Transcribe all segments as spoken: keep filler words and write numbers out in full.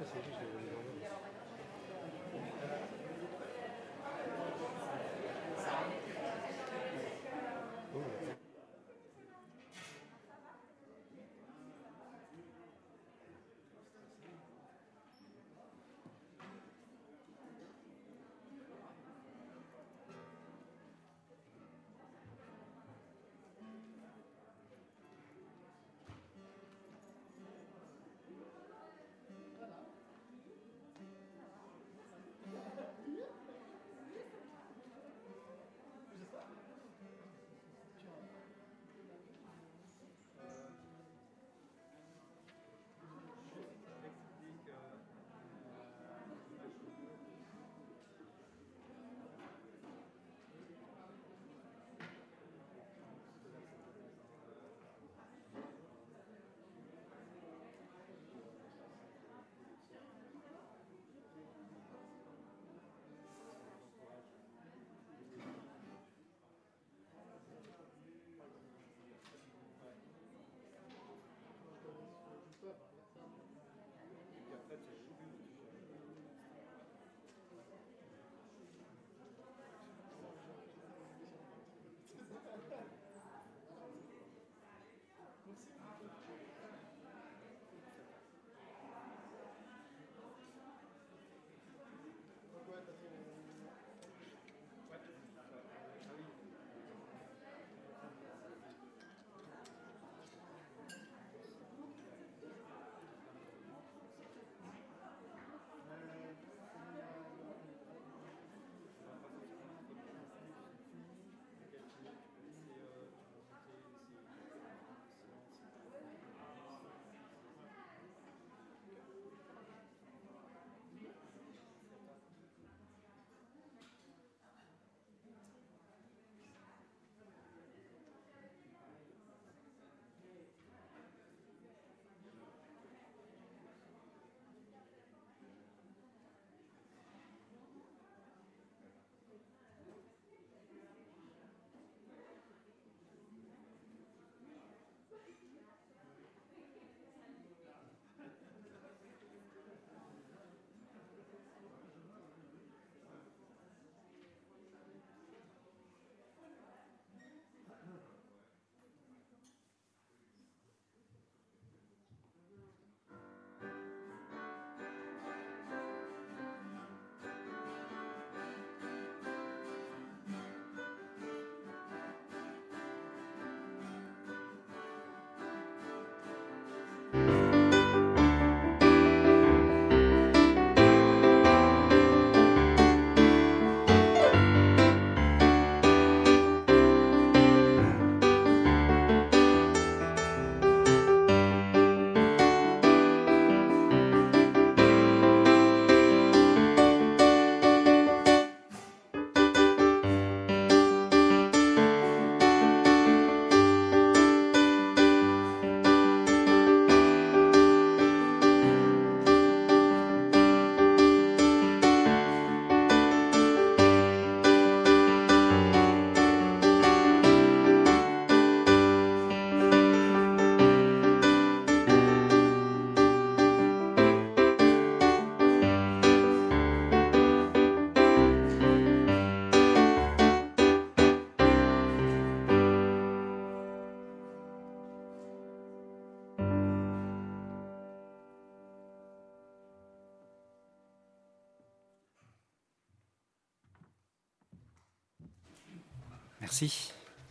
Merci.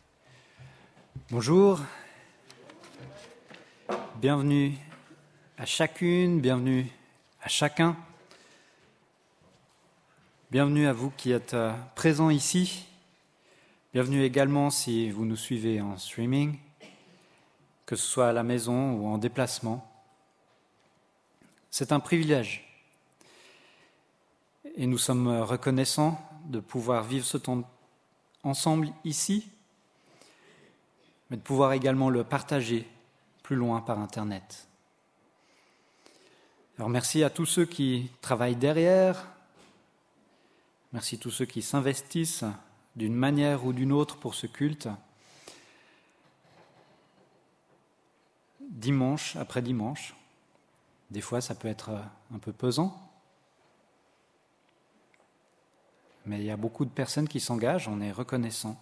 Bonjour. Bienvenue à chacune, bienvenue à chacun. Bienvenue à vous qui êtes présents ici. Bienvenue également si vous nous suivez en streaming, que ce soit à la maison ou en déplacement. C'est un privilège. Et nous sommes reconnaissants de pouvoir vivre ce temps ensemble ici, mais de pouvoir également le partager plus loin par Internet. Alors merci à tous ceux qui travaillent derrière, merci à tous ceux qui s'investissent d'une manière ou d'une autre pour ce culte, dimanche après dimanche, Des fois, ça peut être un peu pesant. Mais il y a beaucoup de personnes qui s'engagent, on est reconnaissant.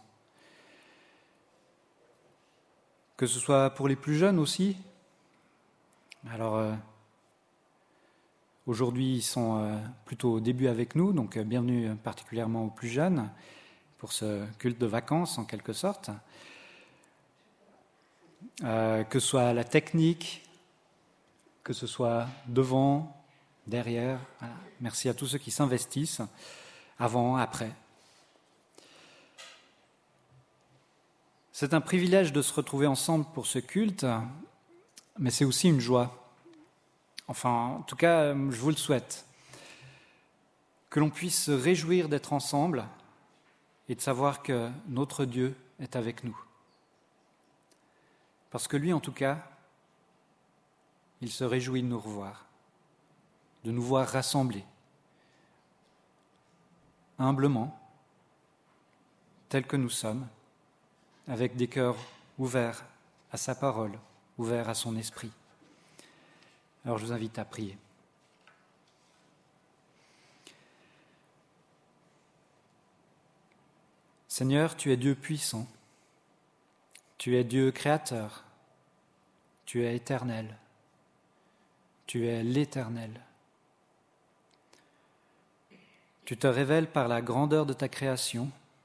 Que ce soit pour les plus jeunes aussi. Alors, euh, aujourd'hui, ils sont euh, plutôt au début avec nous, donc euh, bienvenue particulièrement aux plus jeunes pour ce culte de vacances en quelque sorte. Euh, que ce soit la technique, que ce soit devant, derrière. Voilà. Merci à tous ceux qui s'investissent, avant, après. C'est un privilège de se retrouver ensemble pour ce culte, mais c'est aussi une joie. Enfin, en tout cas, je vous le souhaite. Que l'on puisse se réjouir d'être ensemble et de savoir que notre Dieu est avec nous. Parce que lui, en tout cas, il se réjouit de nous revoir, de nous voir rassemblés, humblement, tels que nous sommes, avec des cœurs ouverts à sa parole, ouverts à son esprit. Alors je vous invite à prier. Seigneur, tu es Dieu puissant, tu es Dieu créateur, tu es éternel, tu es l'Éternel. Tu te révèles par la grandeur de ta création,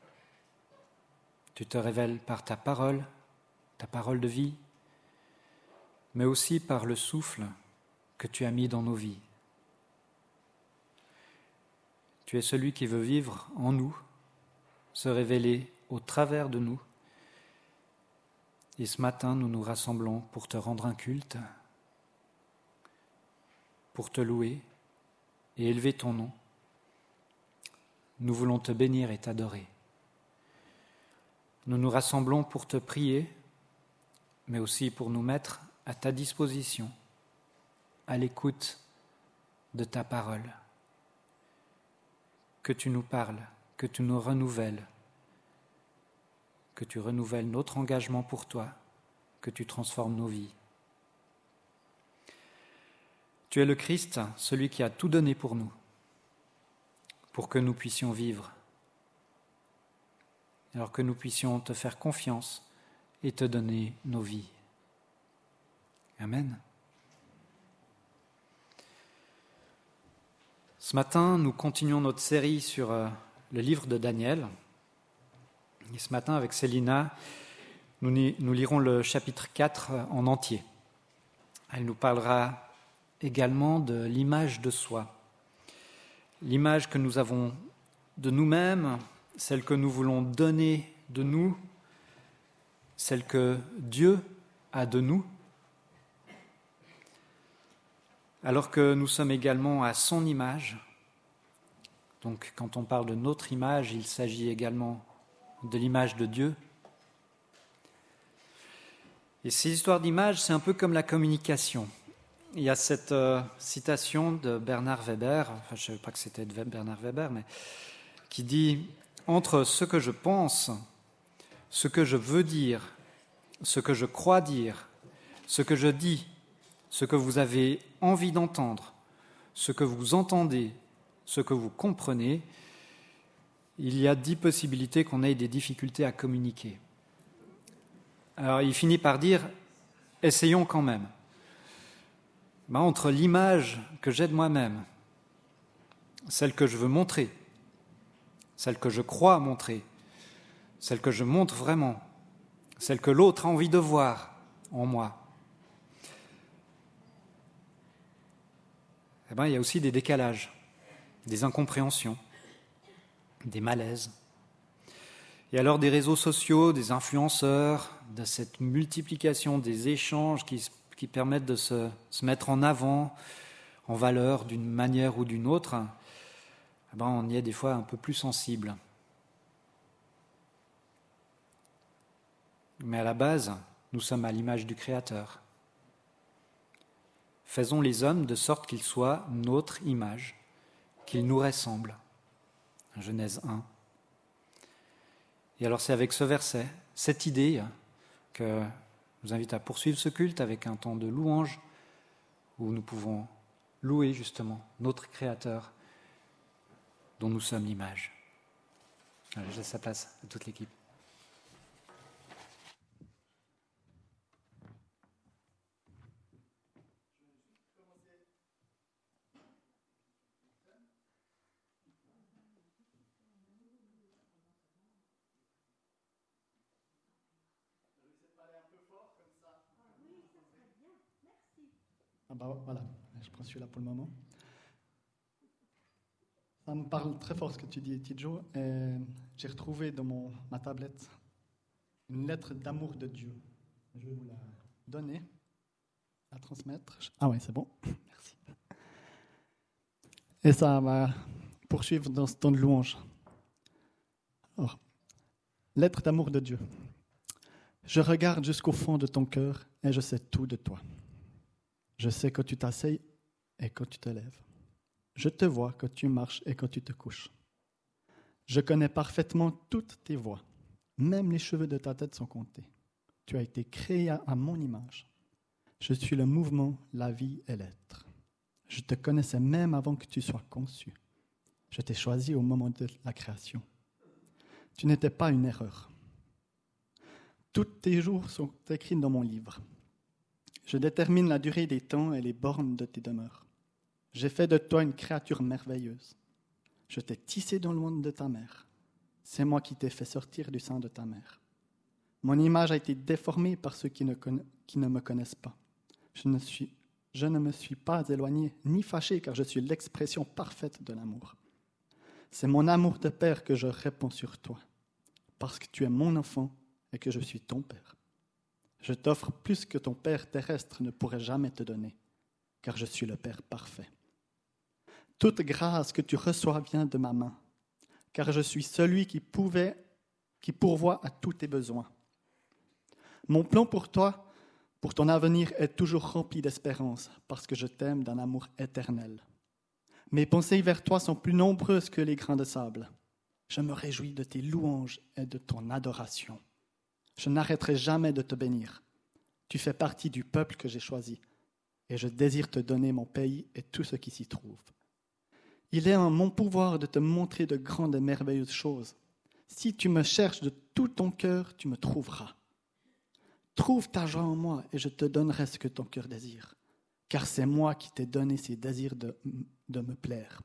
tu te révèles par ta parole, ta parole de vie, mais aussi par le souffle que tu as mis dans nos vies. Tu es celui qui veut vivre en nous, se révéler au travers de nous. Et ce matin, nous nous rassemblons pour te rendre un culte, pour te louer et élever ton nom. Nous voulons te bénir et t'adorer. Nous nous rassemblons pour te prier, mais aussi pour nous mettre à ta disposition, à l'écoute de ta parole. Que tu nous parles, que tu nous renouvelles, que tu renouvelles notre engagement pour toi, que tu transformes nos vies. Tu es le Christ, celui qui a tout donné pour nous, pour que nous puissions vivre, alors que nous puissions te faire confiance et te donner nos vies. Amen. Ce matin, nous continuons notre série sur euh, le livre de Daniel. Et ce matin, avec Célina, nous, nous lirons le chapitre quatre en entier. Elle nous parlera également de l'image de soi. L'image que nous avons de nous-mêmes, celle que nous voulons donner de nous, celle que Dieu a de nous, alors que nous sommes également à son image. Donc, quand on parle de notre image, il s'agit également de l'image de Dieu. Et ces histoires d'image, c'est un peu comme la communication. Il y a cette euh, citation de Bernard Weber, enfin, je ne savais pas que c'était de Bernard Weber, mais qui dit « Entre ce que je pense, ce que je veux dire, ce que je crois dire, ce que je dis, ce que vous avez envie d'entendre, ce que vous entendez, ce que vous comprenez, il y a dix possibilités qu'on ait des difficultés à communiquer. » Alors il finit par dire « Essayons quand même. » Ben, entre l'image que j'ai de moi-même, celle que je veux montrer, celle que je crois montrer, celle que je montre vraiment, celle que l'autre a envie de voir en moi, eh ben, il y a aussi des décalages, des incompréhensions, des malaises. Et alors des réseaux sociaux, des influenceurs, de cette multiplication des échanges qui, qui permettent de se, se mettre en avant, en valeur d'une manière ou d'une autre, eh ben, on y est des fois un peu plus sensible. Mais à la base, nous sommes à l'image du Créateur. Faisons les hommes de sorte qu'ils soient notre image, qu'ils nous ressemblent. Genèse un. Et alors c'est avec ce verset, cette idée, que je vous invite à poursuivre ce culte avec un temps de louange où nous pouvons louer justement notre Créateur dont nous sommes l'image. Allez, je laisse la place à toute l'équipe. Ah bah voilà, je prends celui-là pour le moment. Ça me parle très fort ce que tu dis, Tidjo. Et j'ai retrouvé dans mon, ma tablette une lettre d'amour de Dieu. Je vais vous la donner, la transmettre. Ah ouais, c'est bon. Merci. Et ça va poursuivre dans ce temps de louange. Alors, lettre d'amour de Dieu. Je regarde jusqu'au fond de ton cœur et je sais tout de toi. Je sais quand tu t'asseyes et quand tu te lèves. Je te vois quand tu marches et quand tu te couches. Je connais parfaitement toutes tes voies. Même les cheveux de ta tête sont comptés. Tu as été créé à mon image. Je suis le mouvement, la vie et l'être. Je te connaissais même avant que tu sois conçu. Je t'ai choisi au moment de la création. Tu n'étais pas une erreur. Tous tes jours sont écrits dans mon livre. Je détermine la durée des temps et les bornes de tes demeures. J'ai fait de toi une créature merveilleuse. Je t'ai tissé dans le ventre de ta mère. C'est moi qui t'ai fait sortir du sein de ta mère. Mon image a été déformée par ceux qui ne, conna... qui ne me connaissent pas. Je ne, suis... je ne me suis pas éloigné ni fâché, car je suis l'expression parfaite de l'amour. C'est mon amour de père que je répands sur toi, parce que tu es mon enfant et que je suis ton père. Je t'offre plus que ton père terrestre ne pourrait jamais te donner, car je suis le Père parfait. Toute grâce que tu reçois vient de ma main, car je suis celui qui pouvait, qui pourvoit à tous tes besoins. Mon plan pour toi, pour ton avenir, est toujours rempli d'espérance, parce que je t'aime d'un amour éternel. Mes pensées vers toi sont plus nombreuses que les grains de sable. Je me réjouis de tes louanges et de ton adoration. Je n'arrêterai jamais de te bénir. Tu fais partie du peuple que j'ai choisi, et je désire te donner mon pays et tout ce qui s'y trouve. Il est en mon pouvoir de te montrer de grandes et merveilleuses choses. Si tu me cherches de tout ton cœur, tu me trouveras. Trouve ta joie en moi, et je te donnerai ce que ton cœur désire, car c'est moi qui t'ai donné ces désirs de, de me plaire.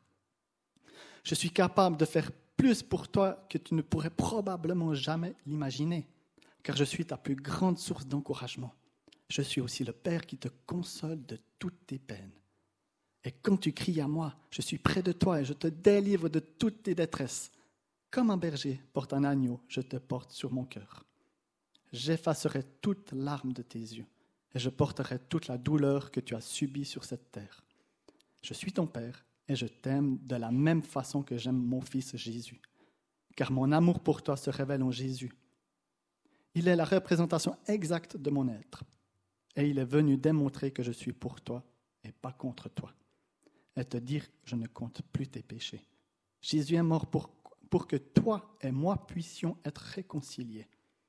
Je suis capable de faire plus pour toi que tu ne pourrais probablement jamais l'imaginer, car je suis ta plus grande source d'encouragement. Je suis aussi le Père qui te console de toutes tes peines. Et quand tu cries à moi, je suis près de toi et je te délivre de toutes tes détresses. Comme un berger porte un agneau, je te porte sur mon cœur. J'effacerai toute larme de tes yeux et je porterai toute la douleur que tu as subie sur cette terre. Je suis ton Père et je t'aime de la même façon que j'aime mon Fils Jésus, car mon amour pour toi se révèle en Jésus. Il est la représentation exacte de mon être. Et il est venu démontrer que je suis pour toi et pas contre toi. Et te dire que je ne compte plus tes péchés. Jésus est mort pour, pour que toi et moi puissions être réconciliés.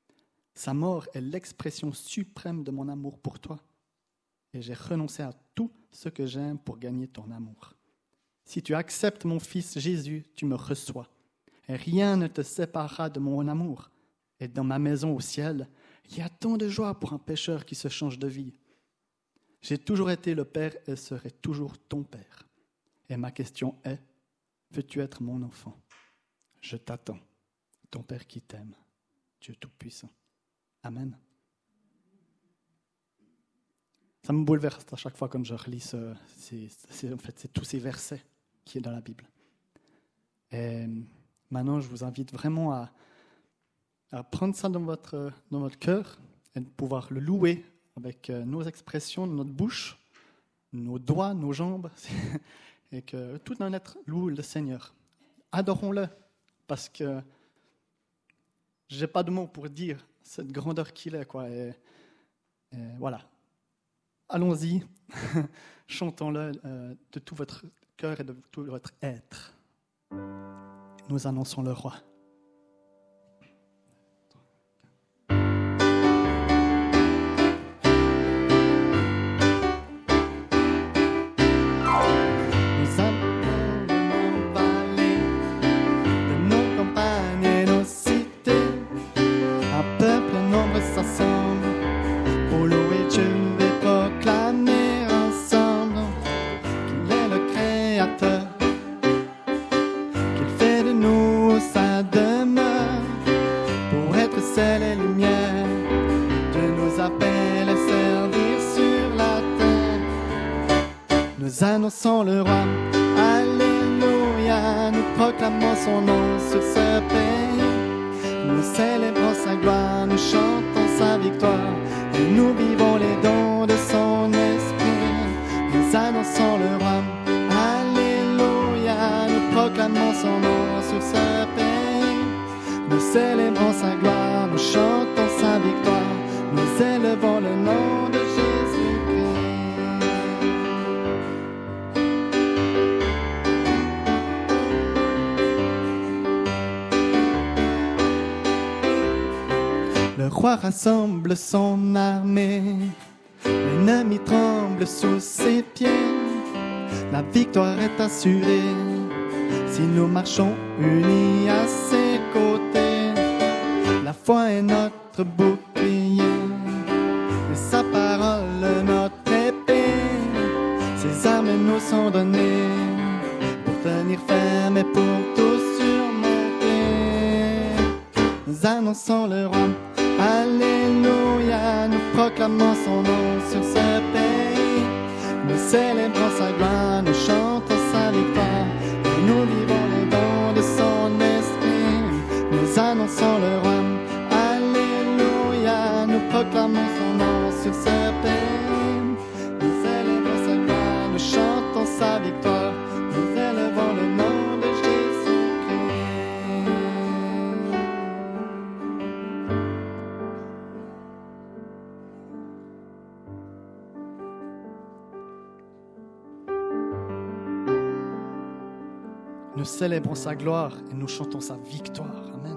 Sa mort est l'expression suprême de mon amour pour toi. Et j'ai renoncé à tout ce que j'aime pour gagner ton amour. Si tu acceptes mon Fils Jésus, tu me reçois. Et rien ne te séparera de mon amour. Et dans ma maison au ciel, il y a tant de joie pour un pécheur qui se change de vie. J'ai toujours été le Père et serai toujours ton Père. Et ma question est, veux-tu être mon enfant? Je t'attends, ton Père qui t'aime, Dieu Tout-Puissant. Amen. Ça me bouleverse à chaque fois quand je relis ce, c'est, c'est, en fait, c'est tous ces versets qui sont dans la Bible. Et maintenant, je vous invite vraiment à à prendre ça dans votre, dans votre cœur et de pouvoir le louer avec nos expressions, notre bouche, nos doigts, nos jambes, et que tout un être loue le Seigneur. Adorons-le, parce que je n'ai pas de mots pour dire cette grandeur qu'il est, quoi. Et, et voilà. Allons-y, chantons-le euh, de tout votre cœur et de tout votre être. Nous annonçons le roi. nous annonçons le roi. Alléluia, nous proclamons son nom sur ce pays. Nous célébrons sa gloire, nous chantons sa victoire. Et nous vivons les dons de son esprit. Nous annonçons le roi. Alléluia, nous proclamons son nom sur ce pays. Nous célébrons sa gloire, nous chantons sa victoire. Nous élevons le nom de Jésus-Christ. Le roi rassemble son armée, l'ennemi tremble sous ses pieds. La victoire est assurée si nous marchons unis à ses côtés. La foi est notre bouclier et sa parole notre épée. Ses armes nous sont données pour tenir ferme et pour tout surmonter. Nous annonçons le roi. Alléluia, nous proclamons son nom sur ce pays. Nous célébrons sa gloire, nous chantons sa victoire. Et nous vivons les dons de son esprit. Nous annonçons le roi. Alléluia, nous proclamons son nom sur ce pays. Nous célébrons sa gloire, nous chantons sa victoire. Nous élevons le nom de Jésus-Christ. Nous célébrons sa gloire et nous chantons sa victoire. Amen.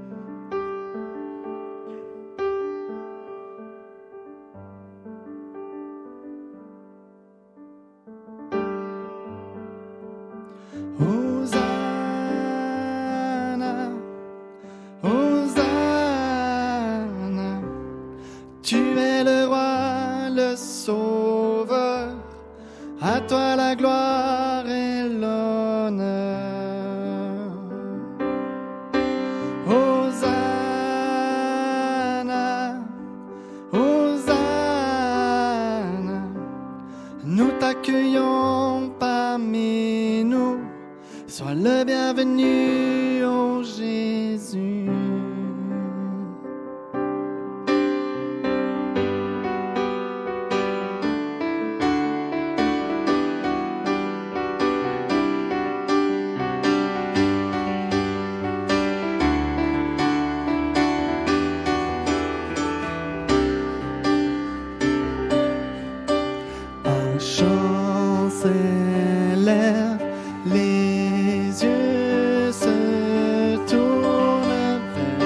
Hosanna, Hosanna, tu es le roi, le sauveur, à toi la gloire et l'honneur. Hosanna, Hosanna, nous t'accueillons parmi nous, sois le bienvenu, ô Jésus. Un chant s'élève, les yeux se tournent vers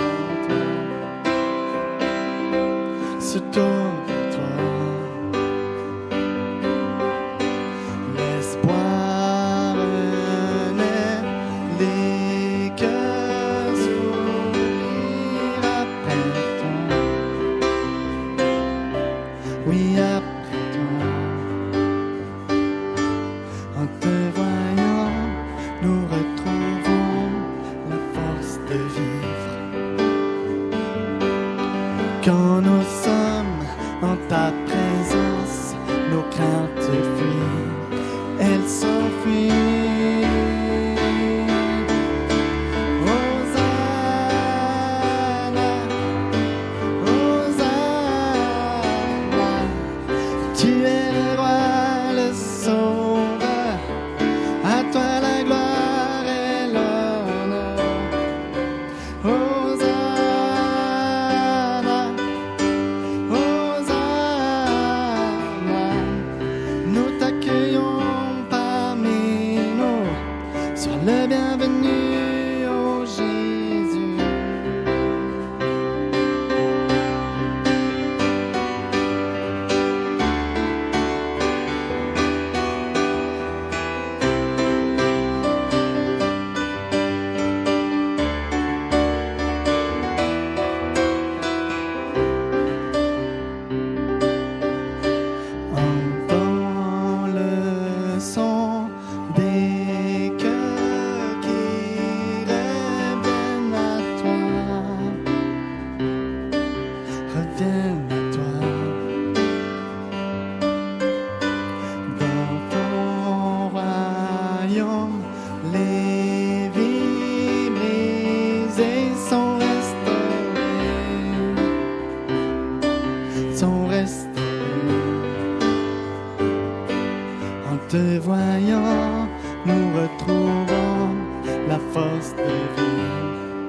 En te voyant, nous retrouvons la force de vie.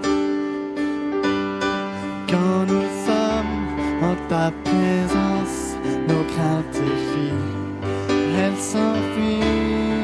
Quand nous sommes en ta présence, nos craintes fuient, elles s'enfuient.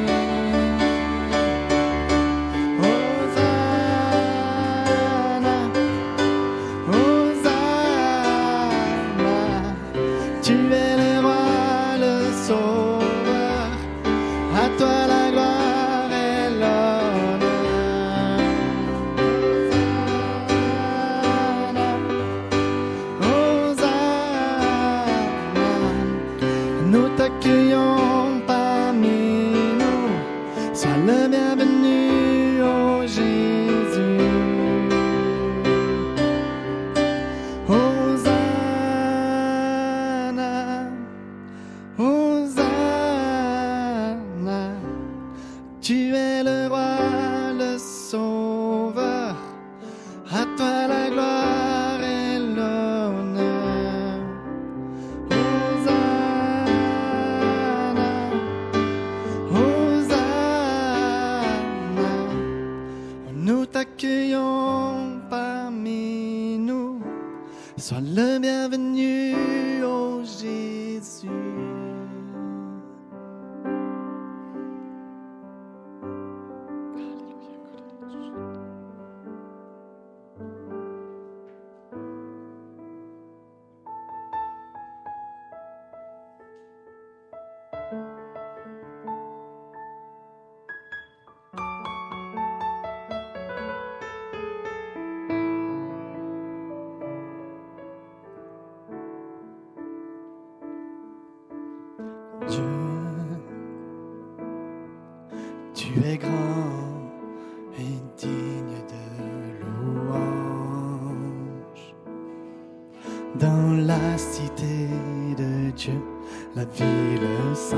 Sois le bienvenu, ô Jésus. Dieu, tu es grand et digne de louange. Dans la cité de Dieu, la ville sainte,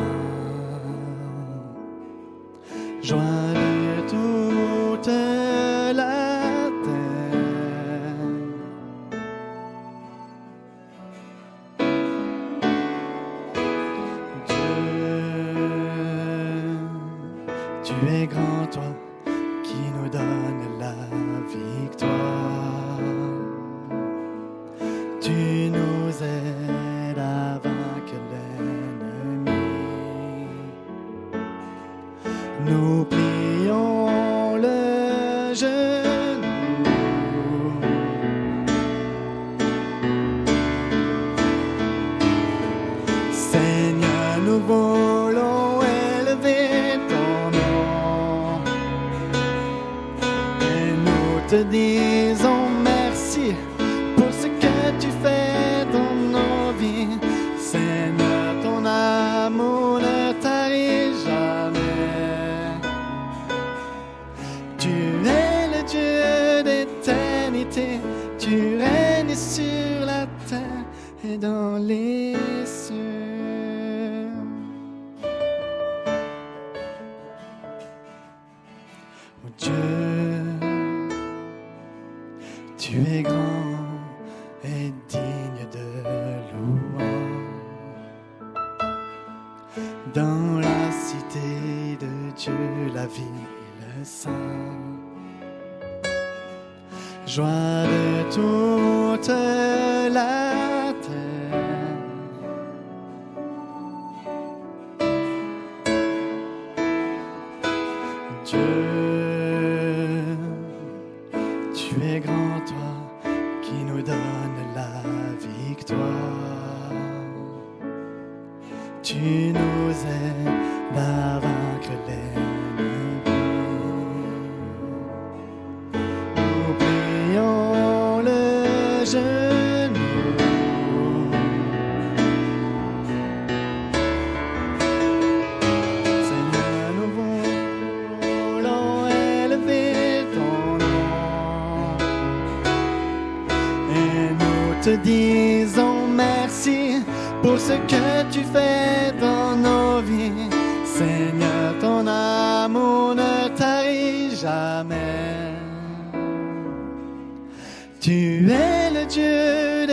joie de toute la terre. Tu es grand, toi, qui nous donne la victoire. Tu nous aides à vaincre l'ennemi. Nous plions le genou. Seigneur, nous voulons élever ton nom. Et nous te disons merci pour ce que tu fais dans nos vies. Seigneur, ton amour ne tarit jamais. Tu es le Dieu d'éternité. Tu règnes sur la terre et dans les cieux. Oh Dieu, tu es grand et digne de louange. Dans la cité de Dieu, la ville sainte, joie de toute la terre. Dieu, tu es grand, toi, qui nous donne la victoire. Tu nous aides à vaincre l'ennemi. Nous plions le genou. Seigneur, nous voulons élever ton nom. Et nous te disons merci pour ce que tu fais dans nos vies. Seigneur, ton amour ne tarit jamais. Tu es le Dieu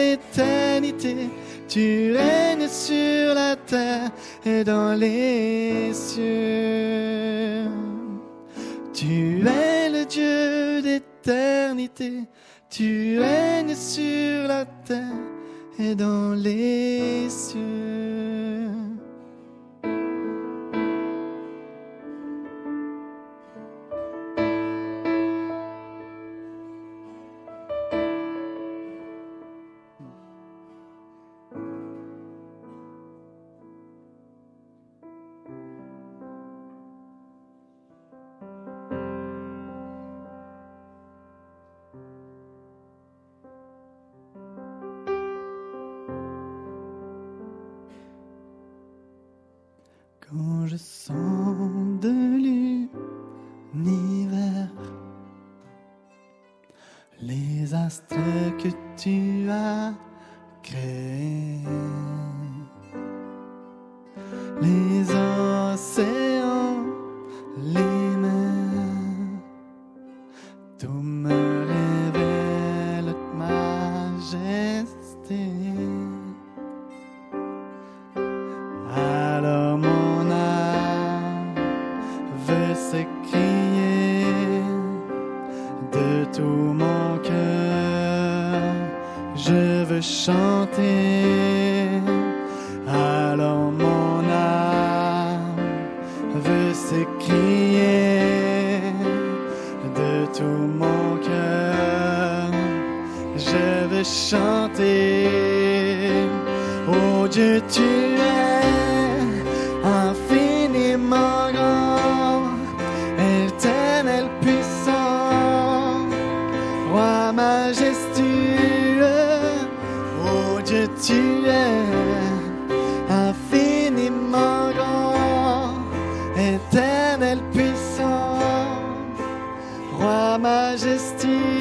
d'éternité. Tu règnes sur la terre et dans les cieux. Tu es le Dieu d'éternité, tu règnes sur la terre et dans les cieux. Quand je sens de l'univers les astres que tu as créés, les océans, les mers, tout me révèle ta majesté. Alors mon âme veut s'écrier de tout mon cœur, je veux chanter. Alors mon âme veut s'écrier de tout mon cœur, je veux chanter. Oh Dieu, tu es infiniment grand, éternel puissant, roi majestueux. Oh Dieu, tu es infiniment grand, éternel puissant, roi majestueux.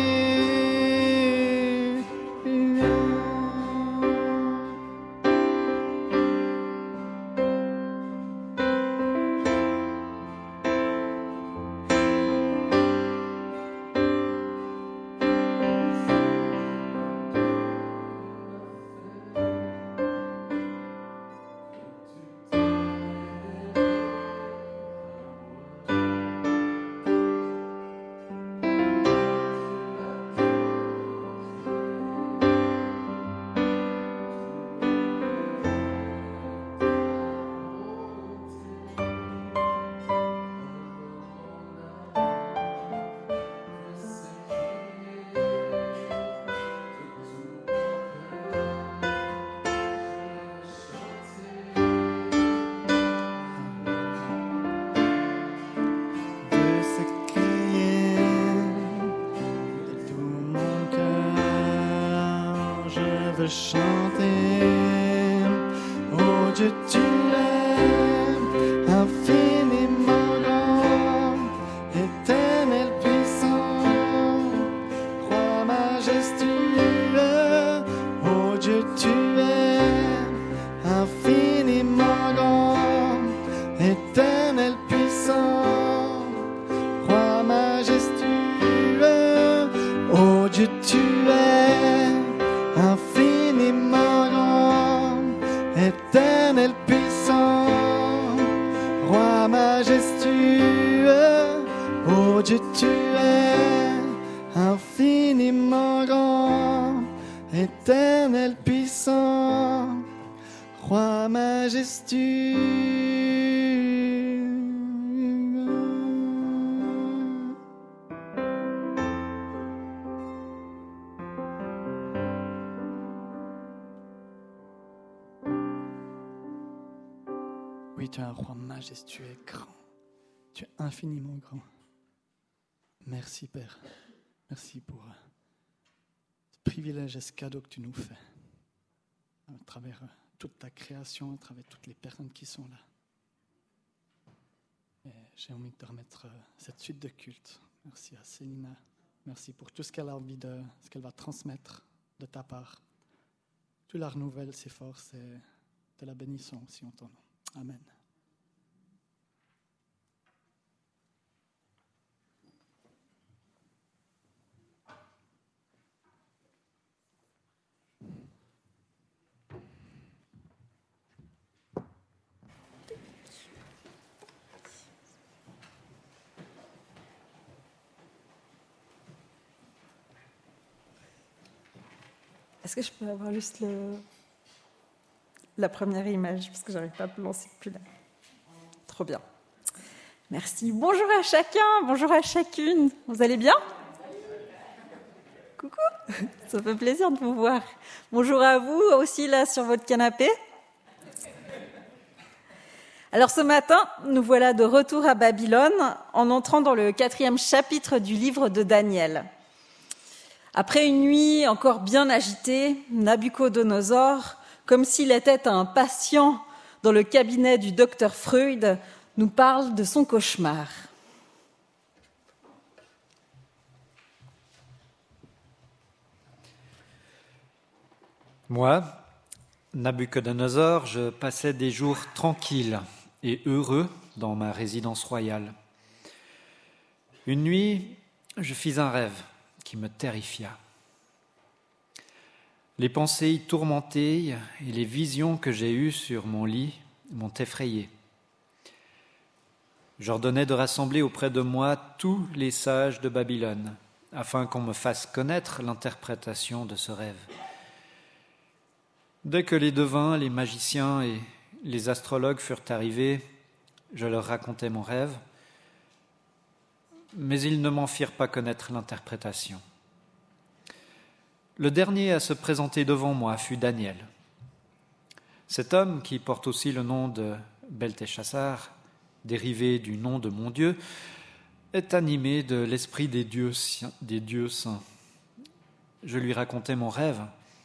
Chanter, oh Dieu, tu es infiniment grand, éternel puissant, roi majestueux. Oh Dieu, tu es infiniment grand, éternel puissant, roi majestueux. Oh Dieu, tu es infiniment grand, éternel puissant, roi majestueux. Oh Dieu, tu es infiniment grand, éternel puissant, roi majestueux. Oui, tu es un roi majestueux et grand. Tu es infiniment grand. Merci, Père. Merci pour ce privilège et ce cadeau que tu nous fais. À travers toute ta création, à travers toutes les personnes qui sont là. Et j'ai envie de te remettre cette suite de culte. Merci à Célina. Merci pour tout ce qu'elle a envie de, ce qu'elle va transmettre de ta part. Tu la renouvelles, ses forces, et te la bénissons aussi en ton nom. Amen. Est-ce que je peux avoir juste le... la première image, parce que j'arrive pas à me lancer depuis là. Trop bien. Merci. Bonjour à chacun, bonjour à chacune. Vous allez bien ? Coucou, ça fait plaisir de vous voir. Bonjour à vous aussi là sur votre canapé. Alors ce matin, nous voilà de retour à Babylone en entrant dans le quatrième chapitre du livre de Daniel. Après une nuit encore bien agitée, Nabuchodonosor, comme s'il était un patient dans le cabinet du docteur Freud, nous parle de son cauchemar. Moi, Nabuchodonosor, je passais des jours tranquilles et heureux dans ma résidence royale. Une nuit, je fis un rêve qui me terrifia. Les pensées tourmentées et les visions que j'ai eues sur mon lit m'ont effrayé. J'ordonnai de rassembler auprès de moi tous les sages de Babylone, afin qu'on me fasse connaître l'interprétation de ce rêve. Dès que les devins, les magiciens et les astrologues furent arrivés, je leur racontai mon rêve, mais ils ne m'en firent pas connaître l'interprétation. Le dernier à se présenter devant moi fut Daniel. Cet homme, qui porte aussi le nom de Beltéchassar, dérivé du nom de mon Dieu, est animé de l'esprit des dieux, des dieux saints. Je lui racontai mon rêve.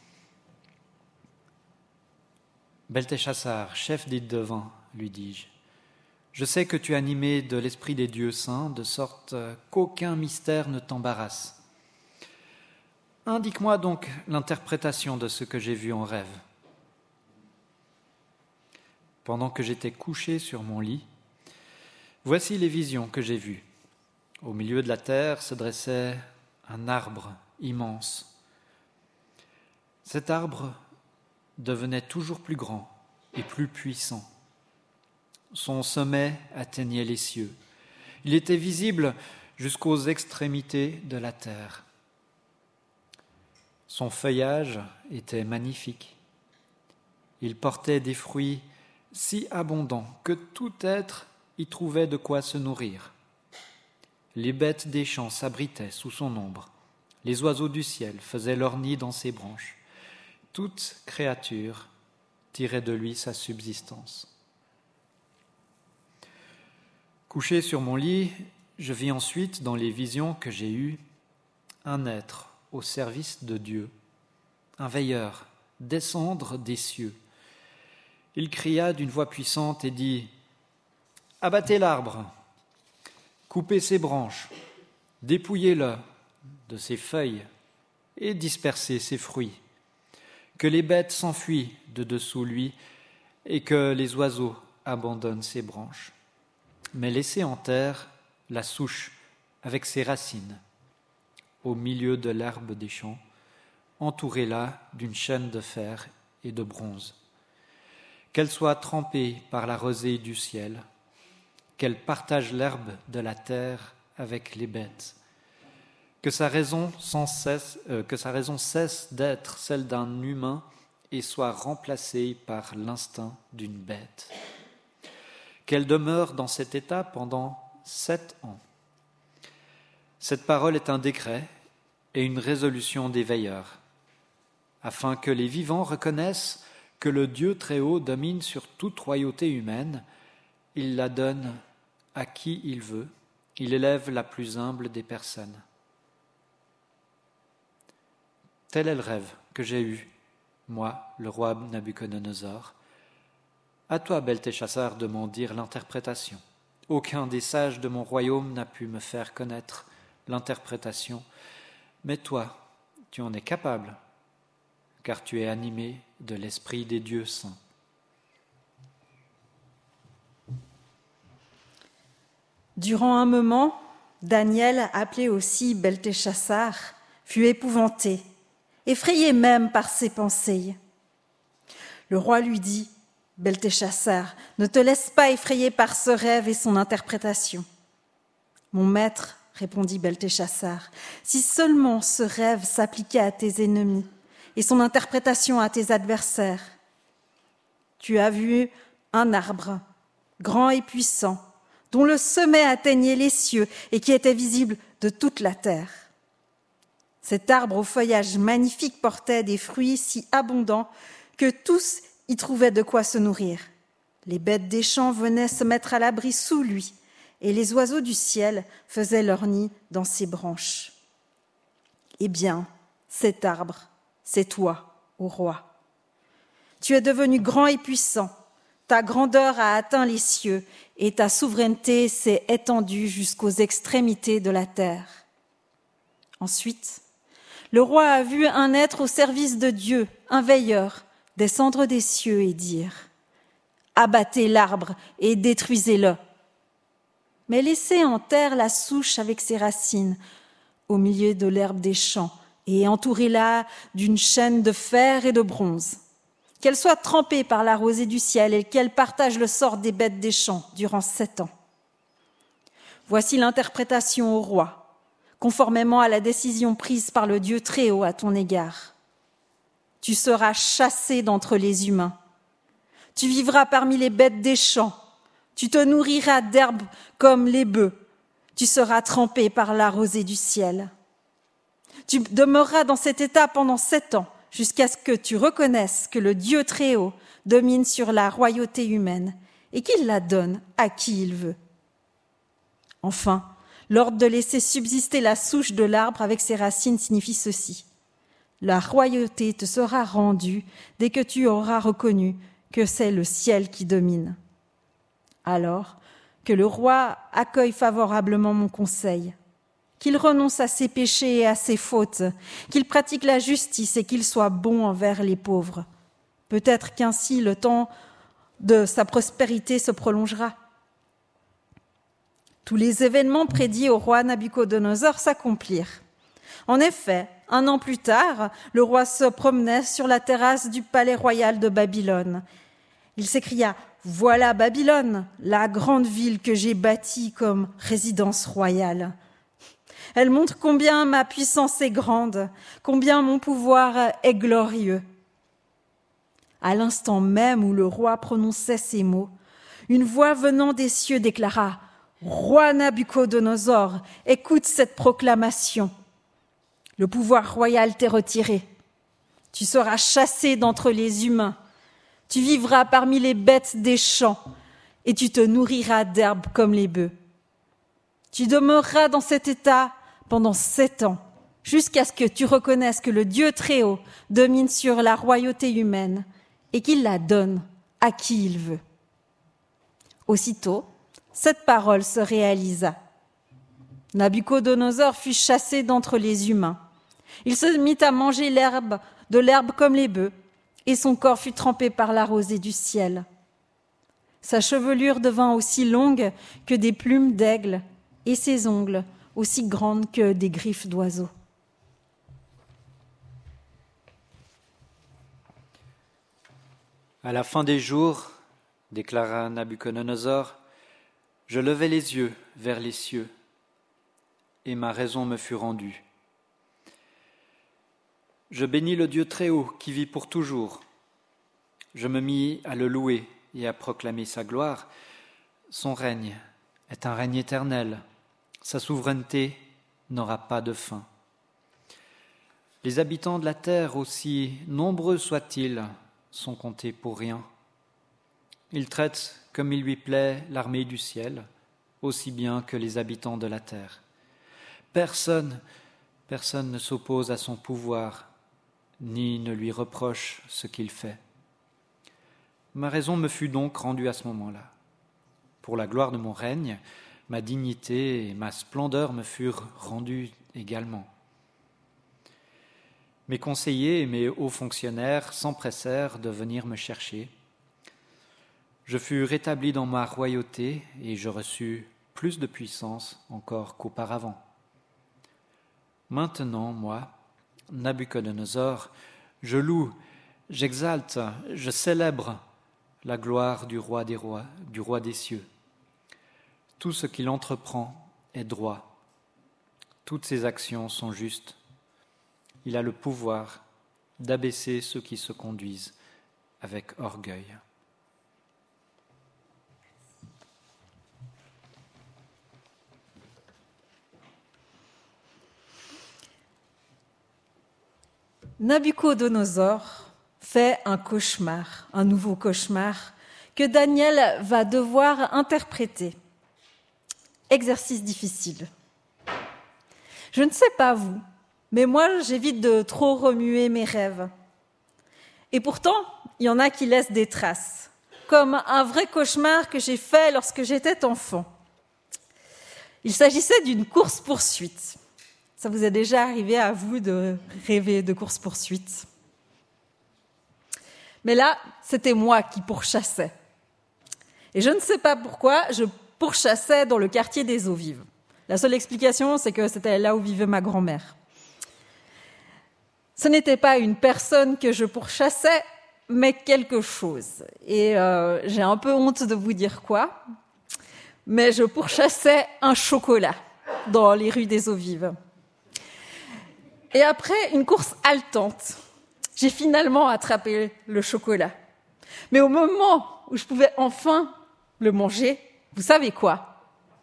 « Beltéchassar, chef des devins, lui dis-je, je sais que tu es animé de l'esprit des dieux saints, de sorte qu'aucun mystère ne t'embarrasse. Indique-moi donc l'interprétation de ce que j'ai vu en rêve. » Pendant que j'étais couché sur mon lit, voici les visions que j'ai vues. Au milieu de la terre se dressait un arbre immense. Cet arbre devenait toujours plus grand et plus puissant. Son sommet atteignait les cieux. Il était visible jusqu'aux extrémités de la terre. Son feuillage était magnifique. Il portait des fruits si abondants que tout être y trouvait de quoi se nourrir. Les bêtes des champs s'abritaient sous son ombre. Les oiseaux du ciel faisaient leur nid dans ses branches. Toute créature tirait de lui sa subsistance. Couché sur mon lit, je vis ensuite, dans les visions que j'ai eues, un être au service de Dieu, un veilleur, descendre des cieux. Il cria d'une voix puissante et dit « Abattez l'arbre, coupez ses branches, dépouillez-le de ses feuilles et dispersez ses fruits. Que les bêtes s'enfuient de dessous lui et que les oiseaux abandonnent ses branches. Mais laissez en terre la souche avec ses racines, au milieu de l'herbe des champs, entourez-la d'une chaîne de fer et de bronze. Qu'elle soit trempée par la rosée du ciel, qu'elle partage l'herbe de la terre avec les bêtes, que sa raison, sans cesse, euh, que sa raison cesse d'être celle d'un humain et soit remplacée par l'instinct d'une bête. Qu'elle demeure dans cet état pendant sept ans. Cette parole est un décret et une résolution des veilleurs, afin que les vivants reconnaissent que le Dieu Très-Haut domine sur toute royauté humaine. Il la donne à qui il veut. Il élève la plus humble des personnes. Tel est le rêve que j'ai eu, moi, le roi Nabuchodonosor. À toi, Beltéchassar, de m'en dire l'interprétation. Aucun des sages de mon royaume n'a pu me faire connaître l'interprétation, mais toi, tu en es capable, car tu es animé de l'esprit des dieux saints. Durant un moment, Daniel, appelé aussi Beltéchassar, fut épouvanté, effrayé même par ses pensées. Le roi lui dit « Beltéchassar, ne te laisse pas effrayer par ce rêve et son interprétation. » « Mon maître, répondit Beltéchassar, si seulement ce rêve s'appliquait à tes ennemis, et son interprétation à tes adversaires. Tu as vu un arbre, grand et puissant, dont le sommet atteignait les cieux et qui était visible de toute la terre. Cet arbre au feuillage magnifique portait des fruits si abondants que tous y trouvaient de quoi se nourrir. Les bêtes des champs venaient se mettre à l'abri sous lui, et les oiseaux du ciel faisaient leur nid dans ses branches. Eh bien, cet arbre, c'est toi, ô roi. Tu es devenu grand et puissant, ta grandeur a atteint les cieux, et ta souveraineté s'est étendue jusqu'aux extrémités de la terre. Ensuite, le roi a vu un être au service de Dieu, un veilleur, descendre des cieux et dire « Abattez l'arbre et détruisez-le !» Mais laissez en terre la souche avec ses racines, au milieu de l'herbe des champs, et entourez-la d'une chaîne de fer et de bronze. Qu'elle soit trempée par la rosée du ciel et qu'elle partage le sort des bêtes des champs durant sept ans. Voici l'interprétation au roi, conformément à la décision prise par le Dieu Très-Haut à ton égard. Tu seras chassé d'entre les humains. Tu vivras parmi les bêtes des champs. Tu te nourriras d'herbes comme les bœufs. Tu seras trempé par la rosée du ciel. Tu demeureras dans cet état pendant sept ans, jusqu'à ce que tu reconnaisses que le Dieu Très-Haut domine sur la royauté humaine et qu'il la donne à qui il veut. Enfin, l'ordre de laisser subsister la souche de l'arbre avec ses racines signifie ceci. La royauté te sera rendue dès que tu auras reconnu que c'est le ciel qui domine. Alors, que le roi accueille favorablement mon conseil, qu'il renonce à ses péchés et à ses fautes, qu'il pratique la justice et qu'il soit bon envers les pauvres. Peut-être qu'ainsi le temps de sa prospérité se prolongera. Tous les événements prédits au roi Nabuchodonosor s'accomplirent. En effet, un an plus tard, le roi se promenait sur la terrasse du palais royal de Babylone. Il s'écria « Voilà Babylone, la grande ville que j'ai bâtie comme résidence royale. Elle montre combien ma puissance est grande, combien mon pouvoir est glorieux. » À l'instant même où le roi prononçait ces mots, une voix venant des cieux déclara « Roi Nabuchodonosor, écoute cette proclamation. Le pouvoir royal t'est retiré. Tu seras chassé d'entre les humains. Tu vivras parmi les bêtes des champs et tu te nourriras d'herbes comme les bœufs. Tu demeureras dans cet état pendant sept ans, jusqu'à ce que tu reconnaisses que le Dieu Très-Haut domine sur la royauté humaine et qu'il la donne à qui il veut. » Aussitôt, cette parole se réalisa. Nabuchodonosor fut chassé d'entre les humains. Il se mit à manger l'herbe, de l'herbe comme les bœufs, et son corps fut trempé par la rosée du ciel. Sa chevelure devint aussi longue que des plumes d'aigle, et ses ongles aussi grandes que des griffes d'oiseaux. À la fin des jours, déclara Nabuchodonosor, je levai les yeux vers les cieux, et ma raison me fut rendue. Je bénis le Dieu Très-Haut qui vit pour toujours. Je me mis à le louer et à proclamer sa gloire. Son règne est un règne éternel. Sa souveraineté n'aura pas de fin. Les habitants de la terre, aussi nombreux soient-ils, sont comptés pour rien. Il traite comme il lui plaît l'armée du ciel, aussi bien que les habitants de la terre. Personne, personne ne s'oppose à son pouvoir, ni ne lui reproche ce qu'il fait. Ma raison me fut donc rendue à ce moment-là. Pour la gloire de mon règne, ma dignité et ma splendeur me furent rendues également. Mes conseillers et mes hauts fonctionnaires s'empressèrent de venir me chercher. Je fus rétabli dans ma royauté et je reçus plus de puissance encore qu'auparavant. Maintenant, moi, Nabuchodonosor, je loue, j'exalte, je célèbre la gloire du roi des rois, du roi des cieux. Tout ce qu'il entreprend est droit. Toutes ses actions sont justes. Il a le pouvoir d'abaisser ceux qui se conduisent avec orgueil. Nabuchodonosor fait un cauchemar, un nouveau cauchemar, que Daniel va devoir interpréter. Exercice difficile. Je ne sais pas vous, mais moi j'évite de trop remuer mes rêves. Et pourtant, il y en a qui laissent des traces, comme un vrai cauchemar que j'ai fait lorsque j'étais enfant. Il s'agissait d'une course-poursuite. Ça vous est déjà arrivé à vous de rêver de course-poursuite? Mais là, c'était moi qui pourchassais. Et je ne sais pas pourquoi, je pourchassais dans le quartier des Eaux Vives. La seule explication, c'est que c'était là où vivait ma grand-mère. Ce n'était pas une personne que je pourchassais, mais quelque chose. Et euh, j'ai un peu honte de vous dire quoi, mais je pourchassais un chocolat dans les rues des Eaux Vives. Et après une course haletante, j'ai finalement attrapé le chocolat. Mais au moment où je pouvais enfin le manger, vous savez quoi?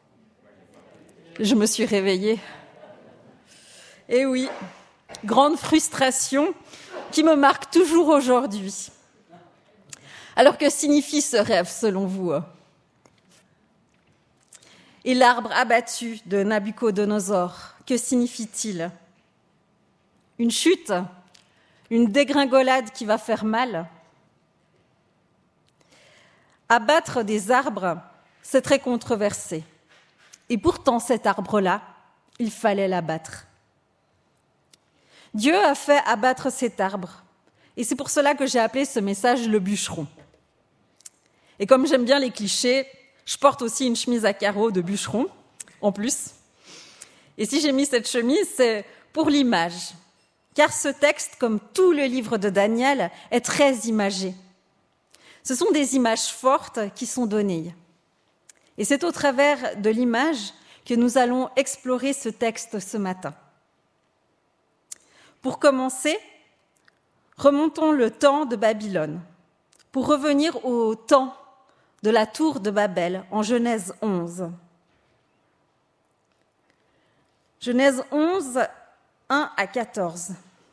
Je me suis réveillée. Et oui, grande frustration qui me marque toujours aujourd'hui. Alors que signifie ce rêve selon vous? Et l'arbre abattu de Nabuchodonosor, que signifie-t-il? Une chute? Une dégringolade qui va faire mal? Abattre des arbres, c'est très controversé. Et pourtant, cet arbre-là, il fallait l'abattre. Dieu a fait abattre cet arbre. Et c'est pour cela que j'ai appelé ce message le bûcheron. Et comme j'aime bien les clichés, je porte aussi une chemise à carreaux de bûcheron, en plus. Et si j'ai mis cette chemise, c'est pour l'image. Car ce texte, comme tout le livre de Daniel, est très imagé. Ce sont des images fortes qui sont données. Et c'est au travers de l'image que nous allons explorer ce texte ce matin. Pour commencer, remontons le temps de Babylone, pour revenir au temps de la tour de Babel, en Genèse onze. Genèse onze, un à quatorze.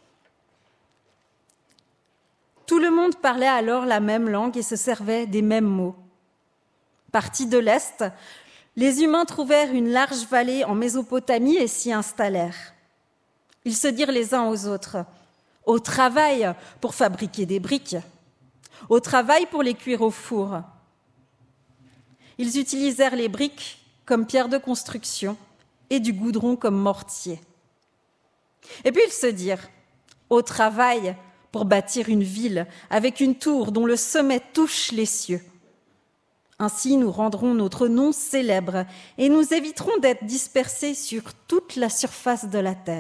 Tout le monde parlait alors la même langue et se servait des mêmes mots. Partis de l'Est, les humains trouvèrent une large vallée en Mésopotamie et s'y installèrent. Ils se dirent les uns aux autres, « Au travail pour fabriquer des briques, au travail pour les cuire au four. » Ils utilisèrent les briques comme pierre de construction et du goudron comme mortier. Et puis ils se dirent, « Au travail pour bâtir une ville avec une tour dont le sommet touche les cieux. Ainsi nous rendrons notre nom célèbre et nous éviterons d'être dispersés sur toute la surface de la terre. »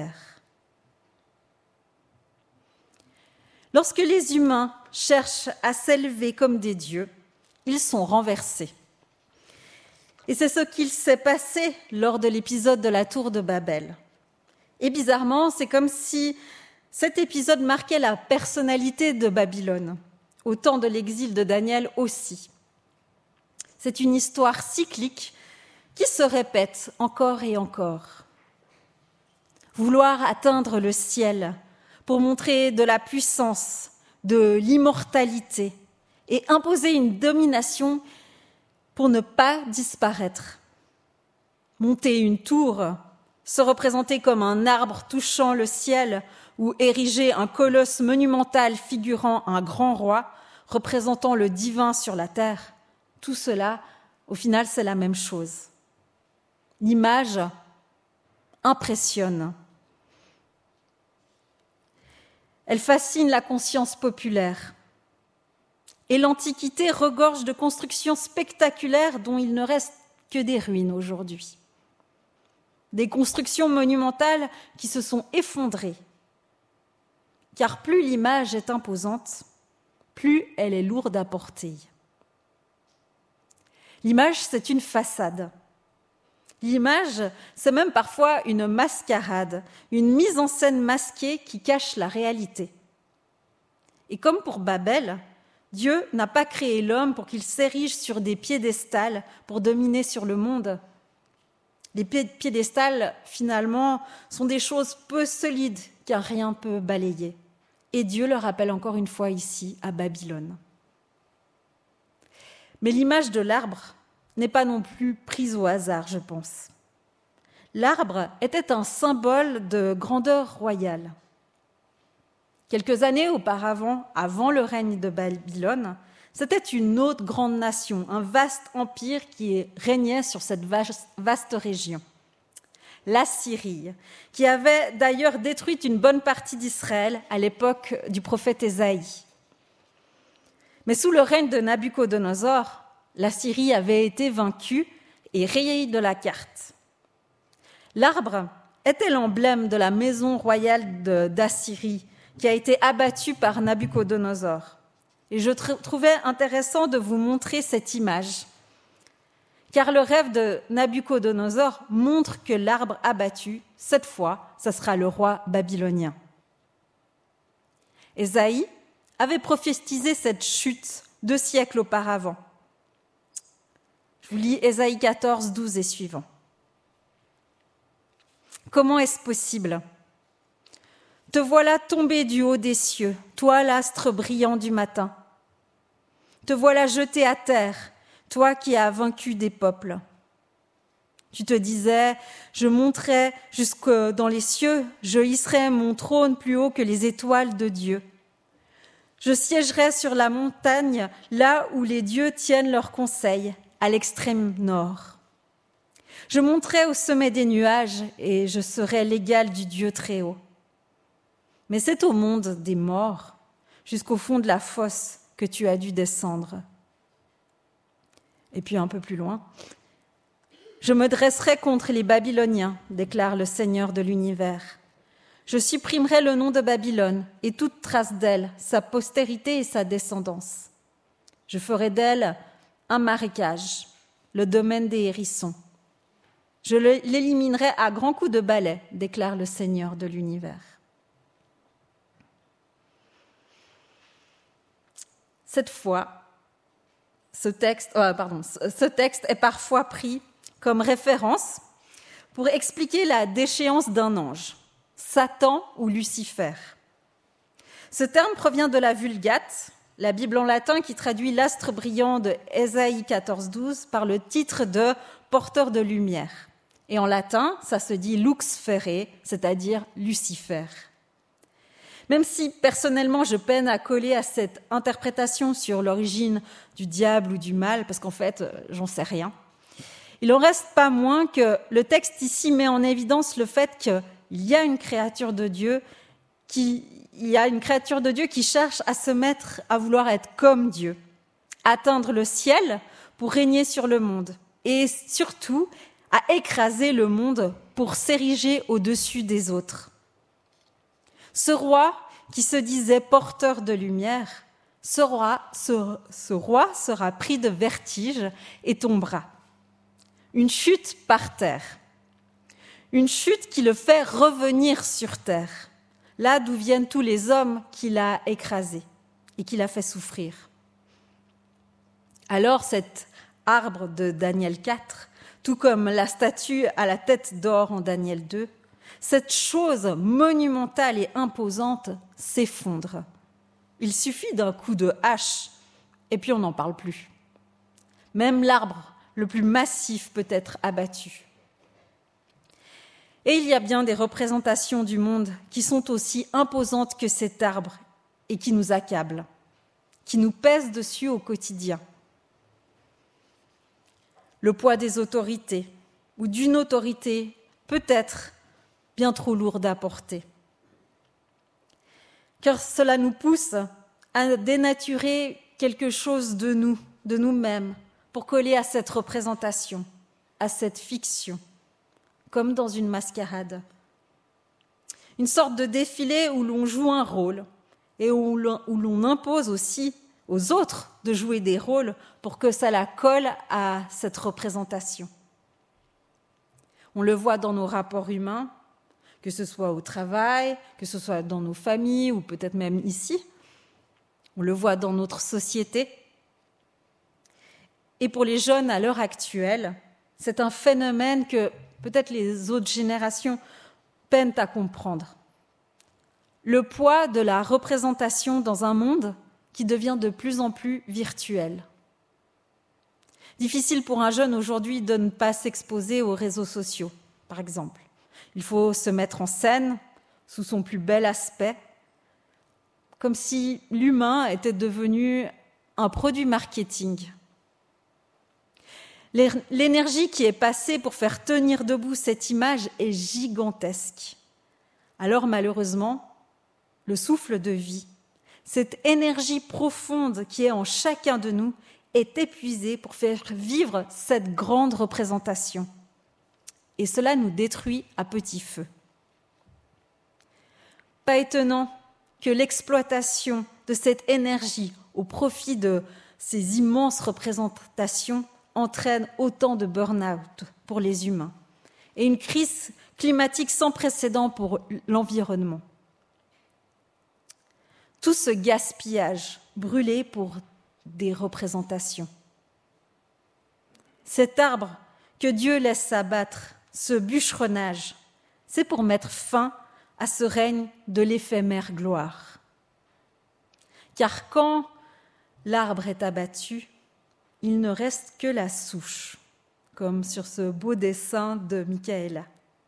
Lorsque les humains cherchent à s'élever comme des dieux, ils sont renversés. Et c'est ce qu'il s'est passé lors de l'épisode de la tour de Babel. Et bizarrement, c'est comme si cet épisode marquait la personnalité de Babylone, au temps de l'exil de Daniel aussi. C'est une histoire cyclique qui se répète encore et encore. Vouloir atteindre le ciel pour montrer de la puissance, de l'immortalité et imposer une domination pour ne pas disparaître. Monter une tour, se représenter comme un arbre touchant le ciel ou ériger un colosse monumental figurant un grand roi, représentant le divin sur la terre, tout cela, au final, c'est la même chose. L'image impressionne. Elle fascine la conscience populaire. Et l'Antiquité regorge de constructions spectaculaires dont il ne reste que des ruines aujourd'hui. Des constructions monumentales qui se sont effondrées. Car plus l'image est imposante, plus elle est lourde à porter. L'image, c'est une façade. L'image, c'est même parfois une mascarade, une mise en scène masquée qui cache la réalité. Et comme pour Babel, Dieu n'a pas créé l'homme pour qu'il s'érige sur des piédestals pour dominer sur le monde. Les piédestals, finalement, sont des choses peu solides qu'un rien peut balayer. Et Dieu le rappelle encore une fois ici, à Babylone. Mais l'image de l'arbre n'est pas non plus prise au hasard, je pense. L'arbre était un symbole de grandeur royale. Quelques années auparavant, avant le règne de Babylone, c'était une autre grande nation, un vaste empire qui régnait sur cette vaste région. L'Assyrie, qui avait d'ailleurs détruit une bonne partie d'Israël à l'époque du prophète Ésaïe. Mais sous le règne de Nabuchodonosor, l'Assyrie avait été vaincue et rayée de la carte. L'arbre était l'emblème de la maison royale de, d'Assyrie, qui a été abattue par Nabuchodonosor. Et je tr- trouvais intéressant de vous montrer cette image, car le rêve de Nabuchodonosor montre que l'arbre abattu, cette fois, ce sera le roi babylonien. Ésaïe avait prophétisé cette chute deux siècles auparavant. Je vous lis Ésaïe quatorze, douze et suivant. Comment est-ce possible ? Te voilà tombé du haut des cieux, toi l'astre brillant du matin. Te voilà jeté à terre, toi qui as vaincu des peuples. Tu te disais, je monterai jusque dans les cieux, je hisserai mon trône plus haut que les étoiles de Dieu. Je siégerai sur la montagne, là où les dieux tiennent leur conseil, à l'extrême nord. Je monterai au sommet des nuages et je serai l'égal du Dieu très haut. Mais c'est au monde des morts, jusqu'au fond de la fosse, que tu as dû descendre. Et puis un peu plus loin, je me dresserai contre les Babyloniens, déclare le Seigneur de l'univers. Je supprimerai le nom de Babylone et toute trace d'elle, sa postérité et sa descendance. Je ferai d'elle un marécage, le domaine des hérissons. Je l'éliminerai à grands coups de balai, déclare le Seigneur de l'univers. Cette fois, ce texte, oh, pardon, ce texte est parfois pris comme référence pour expliquer la déchéance d'un ange, Satan ou Lucifer. Ce terme provient de la Vulgate, la Bible en latin qui traduit l'astre brillant de Ésaïe quatorze, douze par le titre de « porteur de lumière ». Et en latin, ça se dit « lux ferre », c'est-à-dire Lucifer. Même si, personnellement, je peine à coller à cette interprétation sur l'origine du diable ou du mal, parce qu'en fait, j'en sais rien, il n'en reste pas moins que le texte ici met en évidence le fait qu'il y a une créature de Dieu qui, il y a une créature de Dieu qui cherche à se mettre, à vouloir être comme Dieu, atteindre le ciel pour régner sur le monde, et surtout à écraser le monde pour s'ériger au-dessus des autres. Ce roi qui se disait porteur de lumière, ce roi, ce, ce roi sera pris de vertige et tombera. Une chute par terre. Une chute qui le fait revenir sur terre, là d'où viennent tous les hommes qu'il a écrasés et qu'il a fait souffrir. Alors cet arbre de Daniel quatre, tout comme la statue à la tête d'or en Daniel deux, cette chose monumentale et imposante s'effondre. Il suffit d'un coup de hache, et puis on n'en parle plus. Même l'arbre le plus massif peut être abattu. Et il y a bien des représentations du monde qui sont aussi imposantes que cet arbre et qui nous accablent, qui nous pèsent dessus au quotidien. Le poids des autorités, ou d'une autorité peut-être bien trop lourde à porter. Car cela nous pousse à dénaturer quelque chose de nous, de nous-mêmes, pour coller à cette représentation, à cette fiction, comme dans une mascarade. Une sorte de défilé où l'on joue un rôle et où l'on impose aussi aux autres de jouer des rôles pour que ça la colle à cette représentation. On le voit dans nos rapports humains, que ce soit au travail, que ce soit dans nos familles ou peut-être même ici. On le voit dans notre société. Et pour les jeunes à l'heure actuelle, c'est un phénomène que peut-être les autres générations peinent à comprendre. Le poids de la représentation dans un monde qui devient de plus en plus virtuel. Difficile pour un jeune aujourd'hui de ne pas s'exposer aux réseaux sociaux, par exemple. Il faut se mettre en scène sous son plus bel aspect, comme si l'humain était devenu un produit marketing. L'énergie qui est passée pour faire tenir debout cette image est gigantesque. Alors malheureusement, le souffle de vie, cette énergie profonde qui est en chacun de nous, est épuisée pour faire vivre cette grande représentation. Et cela nous détruit à petit feu. Pas étonnant que l'exploitation de cette énergie au profit de ces immenses représentations entraîne autant de burn-out pour les humains et une crise climatique sans précédent pour l'environnement. Tout ce gaspillage brûlé pour des représentations. Cet arbre que Dieu laisse abattre, ce bûcheronnage, c'est pour mettre fin à ce règne de l'éphémère gloire. Car quand l'arbre est abattu, il ne reste que la souche, comme sur ce beau dessin de Michaela.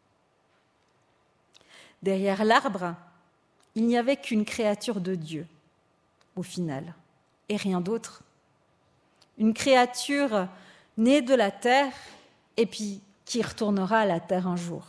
Derrière l'arbre, il n'y avait qu'une créature de Dieu, au final, et rien d'autre. Une créature née de la terre et puis qui retournera à la terre un jour.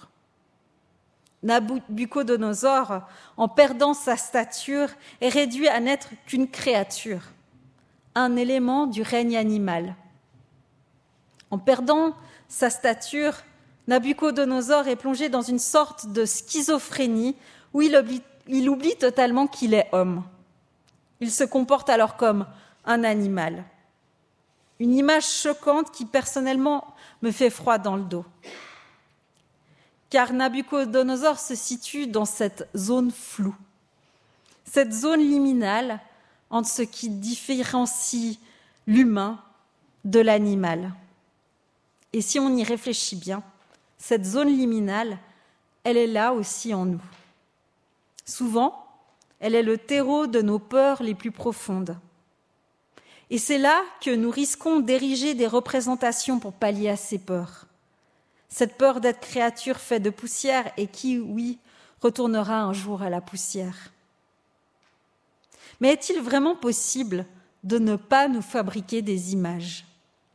Nabuchodonosor, en perdant sa stature, est réduit à n'être qu'une créature, un élément du règne animal. En perdant sa stature, Nabuchodonosor est plongé dans une sorte de schizophrénie où il oublie, il oublie totalement qu'il est homme. Il se comporte alors comme un animal. Une image choquante qui, personnellement, me fait froid dans le dos. Car Nabuchodonosor se situe dans cette zone floue, cette zone liminale entre ce qui différencie l'humain de l'animal. Et si on y réfléchit bien, cette zone liminale, elle est là aussi en nous. Souvent, elle est le terreau de nos peurs les plus profondes. Et c'est là que nous risquons d'ériger des représentations pour pallier à ces peurs. Cette peur d'être créature faite de poussière et qui, oui, retournera un jour à la poussière. Mais est-il vraiment possible de ne pas nous fabriquer des images ?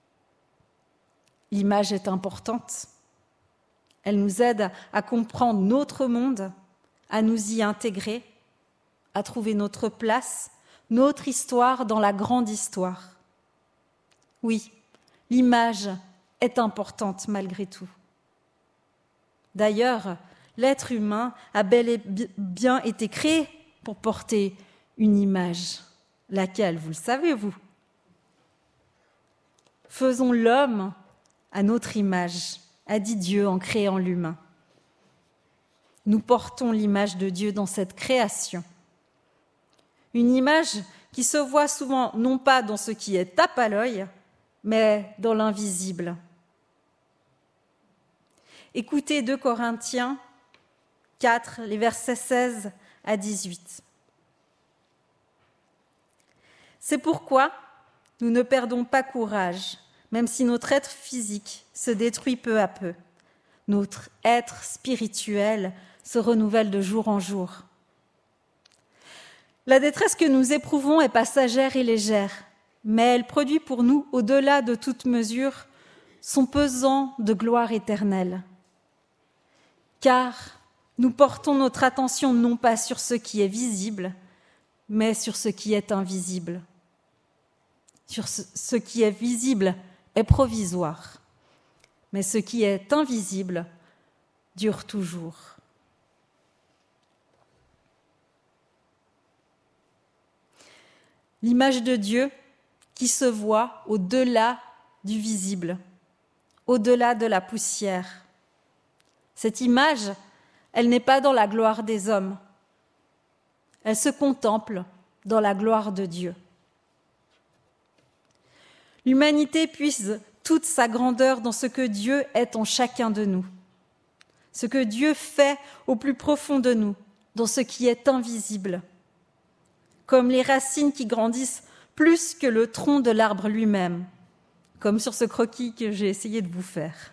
L'image est importante. Elle nous aide à comprendre notre monde, à nous y intégrer, à trouver notre place, notre histoire dans la grande histoire. Oui, l'image est importante malgré tout. D'ailleurs, l'être humain a bel et bien été créé pour porter une image. Laquelle, vous le savez, vous ? Faisons l'homme à notre image, a dit Dieu en créant l'humain. Nous portons l'image de Dieu dans cette création. Une image qui se voit souvent non pas dans ce qui est tape à l'œil, mais dans l'invisible. Écoutez deux Corinthiens quatre, les versets seize à dix-huit. C'est pourquoi nous ne perdons pas courage, même si notre être physique se détruit peu à peu. Notre être spirituel se renouvelle de jour en jour. La détresse que nous éprouvons est passagère et légère, mais elle produit pour nous, au-delà de toute mesure, son pesant de gloire éternelle. Car nous portons notre attention non pas sur ce qui est visible, mais sur ce qui est invisible. Sur ce, ce qui est visible est provisoire, mais ce qui est invisible dure toujours. L'image de Dieu qui se voit au-delà du visible, au-delà de la poussière. Cette image, elle n'est pas dans la gloire des hommes. Elle se contemple dans la gloire de Dieu. L'humanité puise toute sa grandeur dans ce que Dieu est en chacun de nous, ce que Dieu fait au plus profond de nous, dans ce qui est invisible, comme les racines qui grandissent plus que le tronc de l'arbre lui-même, comme sur ce croquis que j'ai essayé de vous faire.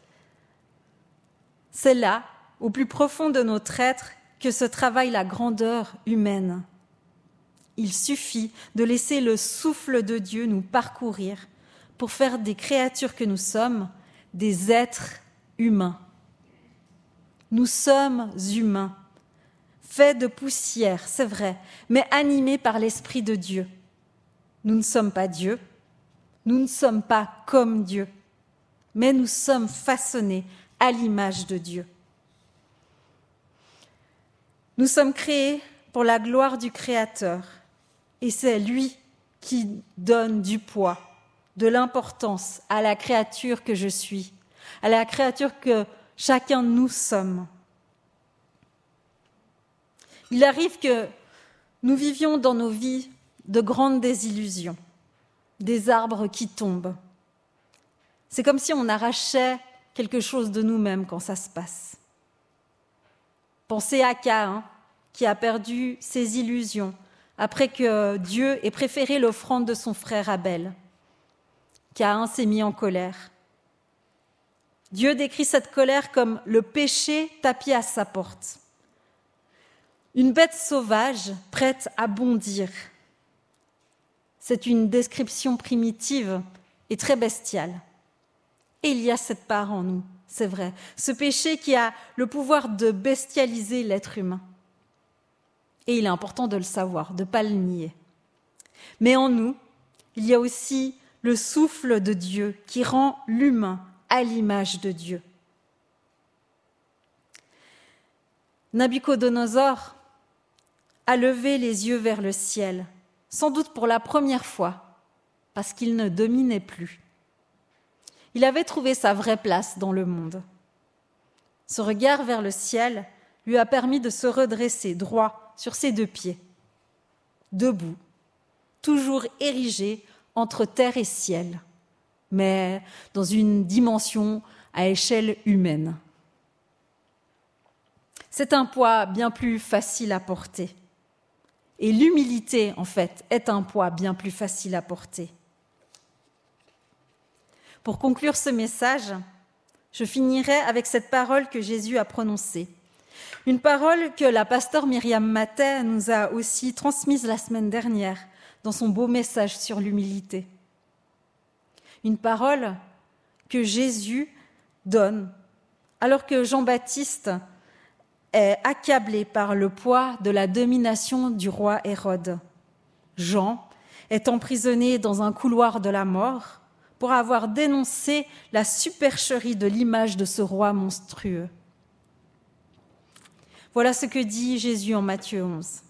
C'est là, au plus profond de notre être, que se travaille la grandeur humaine. Il suffit de laisser le souffle de Dieu nous parcourir pour faire des créatures que nous sommes, des êtres humains. Nous sommes humains, faits de poussière, c'est vrai, mais animés par l'Esprit de Dieu. Nous ne sommes pas Dieu, nous ne sommes pas comme Dieu, mais nous sommes façonnés à l'image de Dieu. Nous sommes créés pour la gloire du Créateur, et c'est lui qui donne du poids, de l'importance à la créature que je suis, à la créature que chacun de nous sommes. Il arrive que nous vivions dans nos vies de grandes désillusions, des arbres qui tombent. C'est comme si on arrachait quelque chose de nous-mêmes quand ça se passe. Pensez à Caïn, qui a perdu ses illusions après que Dieu ait préféré l'offrande de son frère Abel. Caïn s'est mis en colère. Dieu décrit cette colère comme le péché tapis à sa porte. Une bête sauvage prête à bondir. C'est une description primitive et très bestiale. Et il y a cette part en nous, c'est vrai, ce péché qui a le pouvoir de bestialiser l'être humain. Et il est important de le savoir, de ne pas le nier. Mais en nous, il y a aussi le souffle de Dieu qui rend l'humain à l'image de Dieu. Nabuchodonosor a levé les yeux vers le ciel, sans doute pour la première fois, parce qu'il ne dominait plus. Il avait trouvé sa vraie place dans le monde. Ce regard vers le ciel lui a permis de se redresser droit sur ses deux pieds, debout, toujours érigé entre terre et ciel, mais dans une dimension à échelle humaine. C'est un poids bien plus facile à porter. Et l'humilité, en fait, est un poids bien plus facile à porter. Pour conclure ce message, je finirai avec cette parole que Jésus a prononcée. Une parole que la pasteure Myriam Matet nous a aussi transmise la semaine dernière dans son beau message sur l'humilité. Une parole que Jésus donne alors que Jean-Baptiste est accablé par le poids de la domination du roi Hérode. Jean est emprisonné dans un couloir de la mort pour avoir dénoncé la supercherie de l'image de ce roi monstrueux. Voilà ce que dit Jésus en Matthieu onze.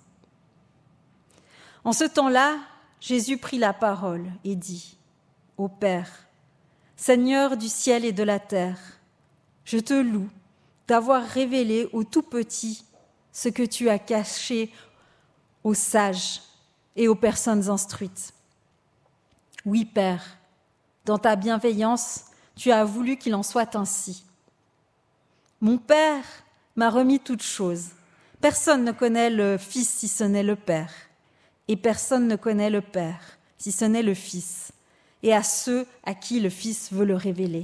En ce temps-là, Jésus prit la parole et dit « Ô Père, Seigneur du ciel et de la terre, je te loue d'avoir révélé aux tout-petits ce que tu as caché aux sages et aux personnes instruites. Oui, Père, dans ta bienveillance, tu as voulu qu'il en soit ainsi. Mon Père m'a remis toutes choses. Personne ne connaît le Fils si ce n'est le Père, et personne ne connaît le Père si ce n'est le Fils, et à ceux à qui le Fils veut le révéler.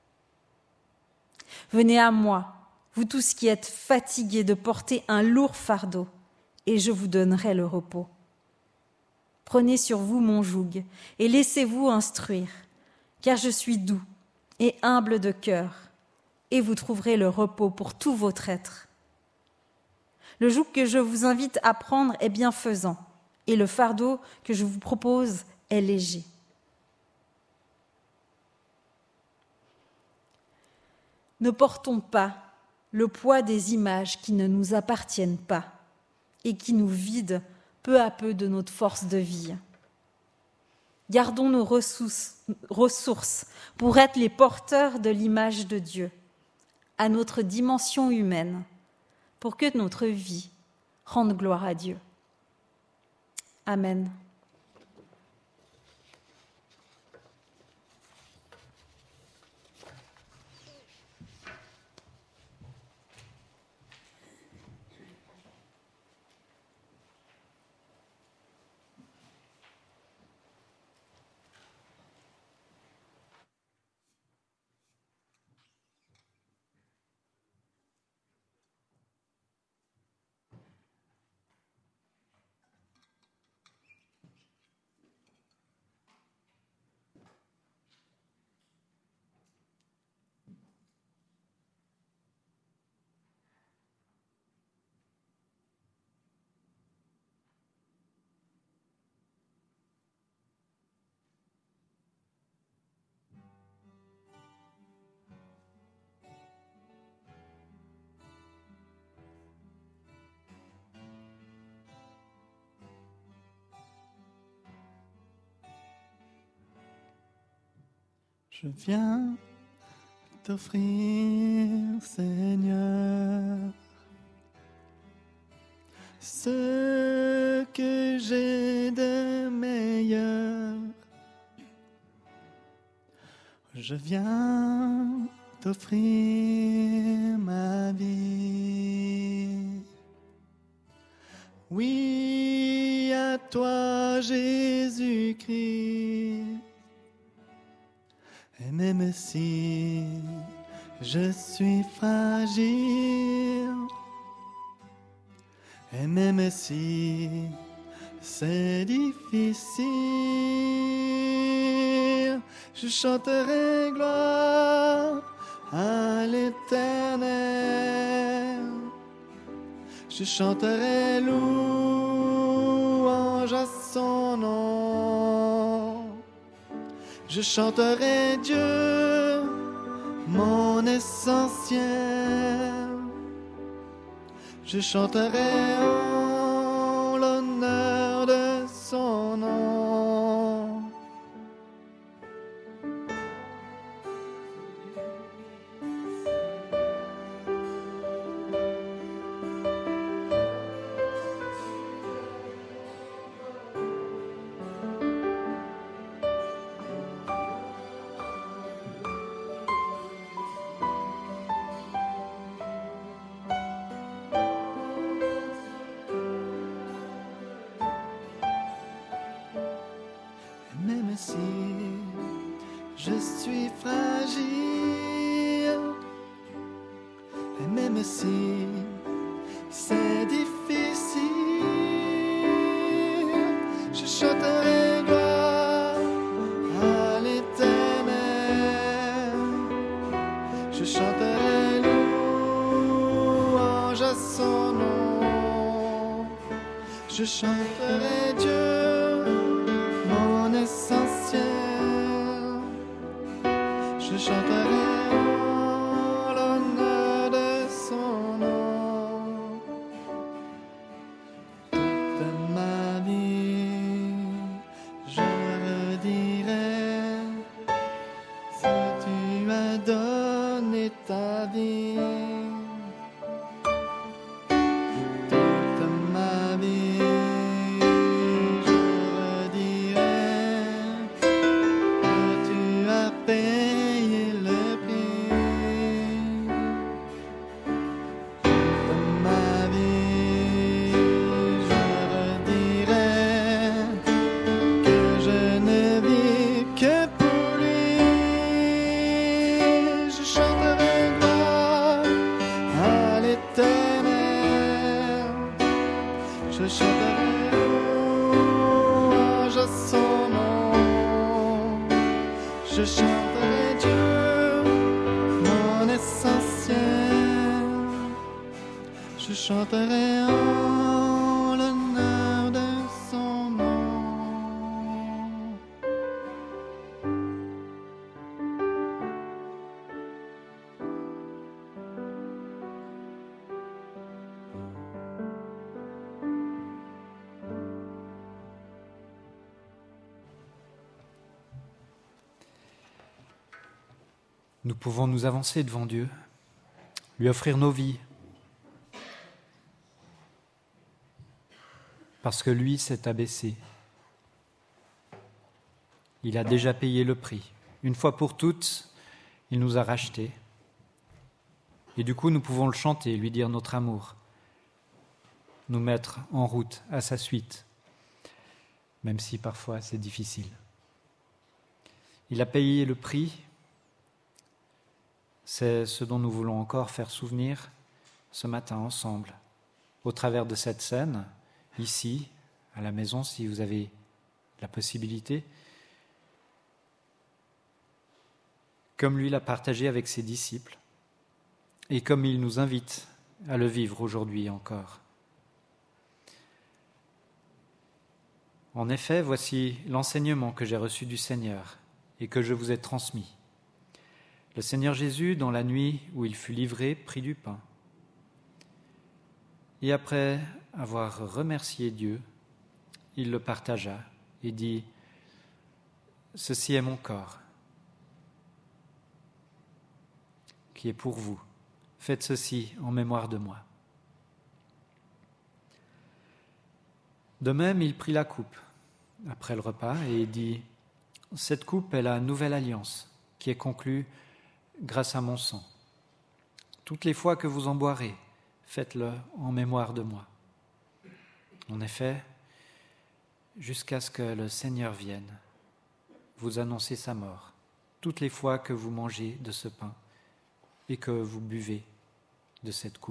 Venez à moi, vous tous qui êtes fatigués de porter un lourd fardeau, et je vous donnerai le repos. Prenez sur vous mon joug, et laissez-vous instruire, car je suis doux et humble de cœur, et vous trouverez le repos pour tout votre être. Le joug que je vous invite à prendre est bienfaisant, et le fardeau que je vous propose est léger. Ne portons pas le poids des images qui ne nous appartiennent pas et qui nous vident peu à peu de notre force de vie. Gardons nos ressources, ressources pour être les porteurs de l'image de Dieu, à notre dimension humaine, pour que notre vie rende gloire à Dieu. Amen. Je viens t'offrir, Seigneur, ce que j'ai de meilleur. Je viens t'offrir ma vie. Oui, à toi, Jésus-Christ. Et même si je suis fragile, et même si c'est difficile, je chanterai gloire à l'Éternel. Je chanterai louange à son nom. Je chanterai Dieu, mon essentiel. Je chanterai en l'honneur de son nom. Même si je suis fragile, et même si c'est difficile, je chanterai gloire à l'Éternel. Je chanterai louange à son nom. Je chanterai Dieu, mon essentiel. Je chanterai en l'honneur de son nom. Toute ma vie, je redirai si tu as donné ta vie. Toute ma vie, payer le prix de ma vie. Je redirai que je ne vis que pour lui. Je chanterai gloire à l'Éternel. Je chanterai louange à son nom. Je chanterai Dieu, mon essentiel. Je chanterai en l'honneur de son nom. Nous pouvons nous avancer devant Dieu, lui offrir nos vies. parce que lui s'est abaissé. Il a déjà payé le prix. Une fois pour toutes, il nous a rachetés. Et du coup, nous pouvons le chanter, lui dire notre amour, nous mettre en route à sa suite, même si parfois c'est difficile. Il a payé le prix. C'est ce dont nous voulons encore faire souvenir ce matin ensemble, au travers de cette scène, ici, à la maison, si vous avez la possibilité, comme lui l'a partagé avec ses disciples, et comme il nous invite à le vivre aujourd'hui encore. En effet, voici l'enseignement que j'ai reçu du Seigneur et que je vous ai transmis. Le Seigneur Jésus, dans la nuit où il fut livré, prit du pain. Et après avoir remercié Dieu, il le partagea et dit « Ceci est mon corps, qui est pour vous. Faites ceci en mémoire de moi. » De même, il prit la coupe après le repas et dit « Cette coupe est la nouvelle alliance qui est conclue grâce à mon sang. Toutes les fois que vous en boirez, faites-le en mémoire de moi. En effet, jusqu'à ce que le Seigneur vienne, vous annoncez sa mort, toutes les fois que vous mangez de ce pain et que vous buvez de cette coupe. »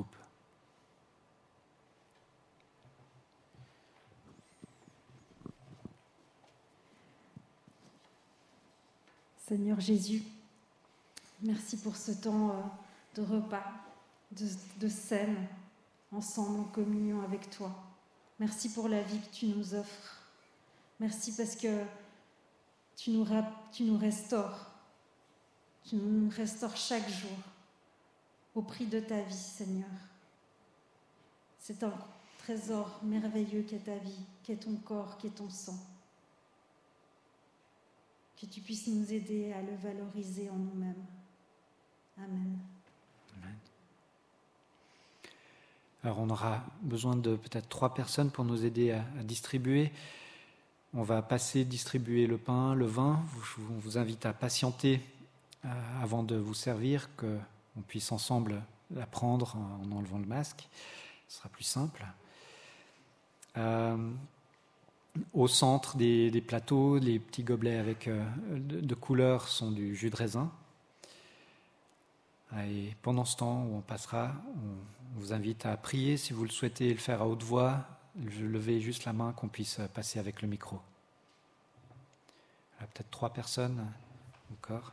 Seigneur Jésus, merci pour ce temps de repas, de, de scène, ensemble en communion avec toi. Merci pour la vie que tu nous offres. Merci parce que tu nous, tu nous restaures. Tu nous restaures chaque jour au prix de ta vie, Seigneur. C'est un trésor merveilleux qu'est ta vie, qu'est ton corps, qu'est ton sang. Que tu puisses nous aider à le valoriser en nous-mêmes. Amen. Amen. Alors on aura besoin de peut-être trois personnes pour nous aider à, à distribuer. On va passer distribuer le pain, le vin. On vous invite à patienter euh, avant de vous servir, qu'on puisse ensemble la prendre en enlevant le masque. Ce sera plus simple. Euh, Au centre des, des plateaux, les petits gobelets avec euh, de, de couleurs sont du jus de raisin. Et pendant ce temps où on passera, on vous invite à prier si vous le souhaitez, le faire à haute voix. Levez juste la main qu'on puisse passer avec le micro. Voilà, peut-être trois personnes encore.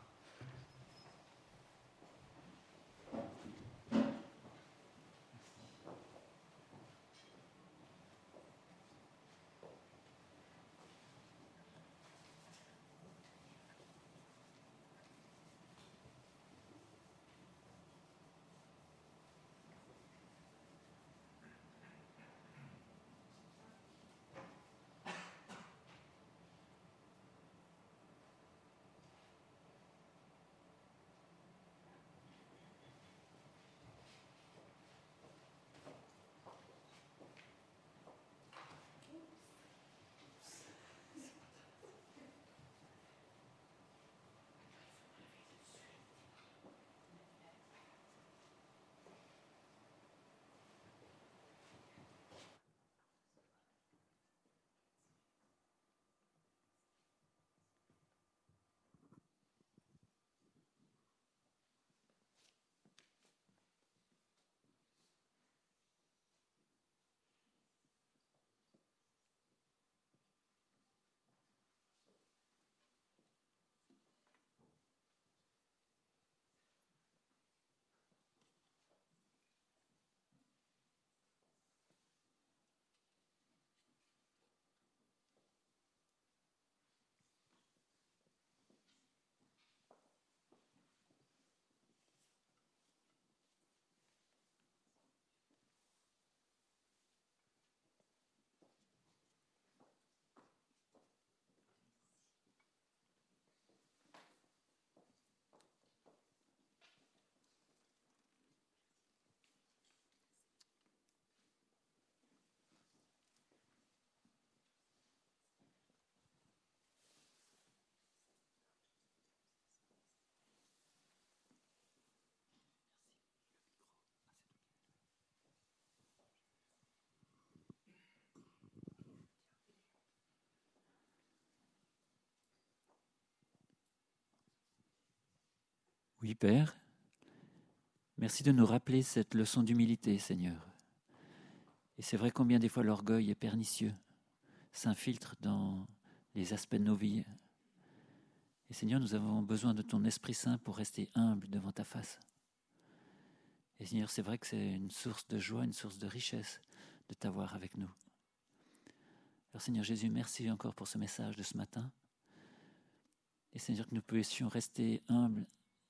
Oui, Père, merci de nous rappeler cette leçon d'humilité, Seigneur. Et c'est vrai combien des fois l'orgueil est pernicieux, s'infiltre dans les aspects de nos vies. Et Seigneur, nous avons besoin de ton Esprit Saint pour rester humble devant ta face. Et Seigneur, c'est vrai que c'est une source de joie, une source de richesse de t'avoir avec nous. Alors Seigneur Jésus, merci encore pour ce message de ce matin. Et Seigneur, que nous puissions rester humbles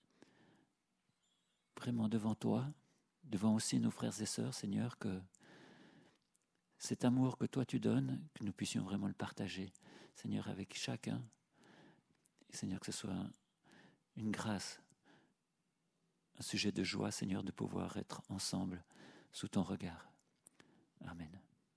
vraiment devant toi, devant aussi nos frères et sœurs, Seigneur, que cet amour que toi tu donnes, que nous puissions vraiment le partager, Seigneur, avec chacun. Et Seigneur, que ce soit une grâce, un sujet de joie, Seigneur, de pouvoir être ensemble sous ton regard. Amen.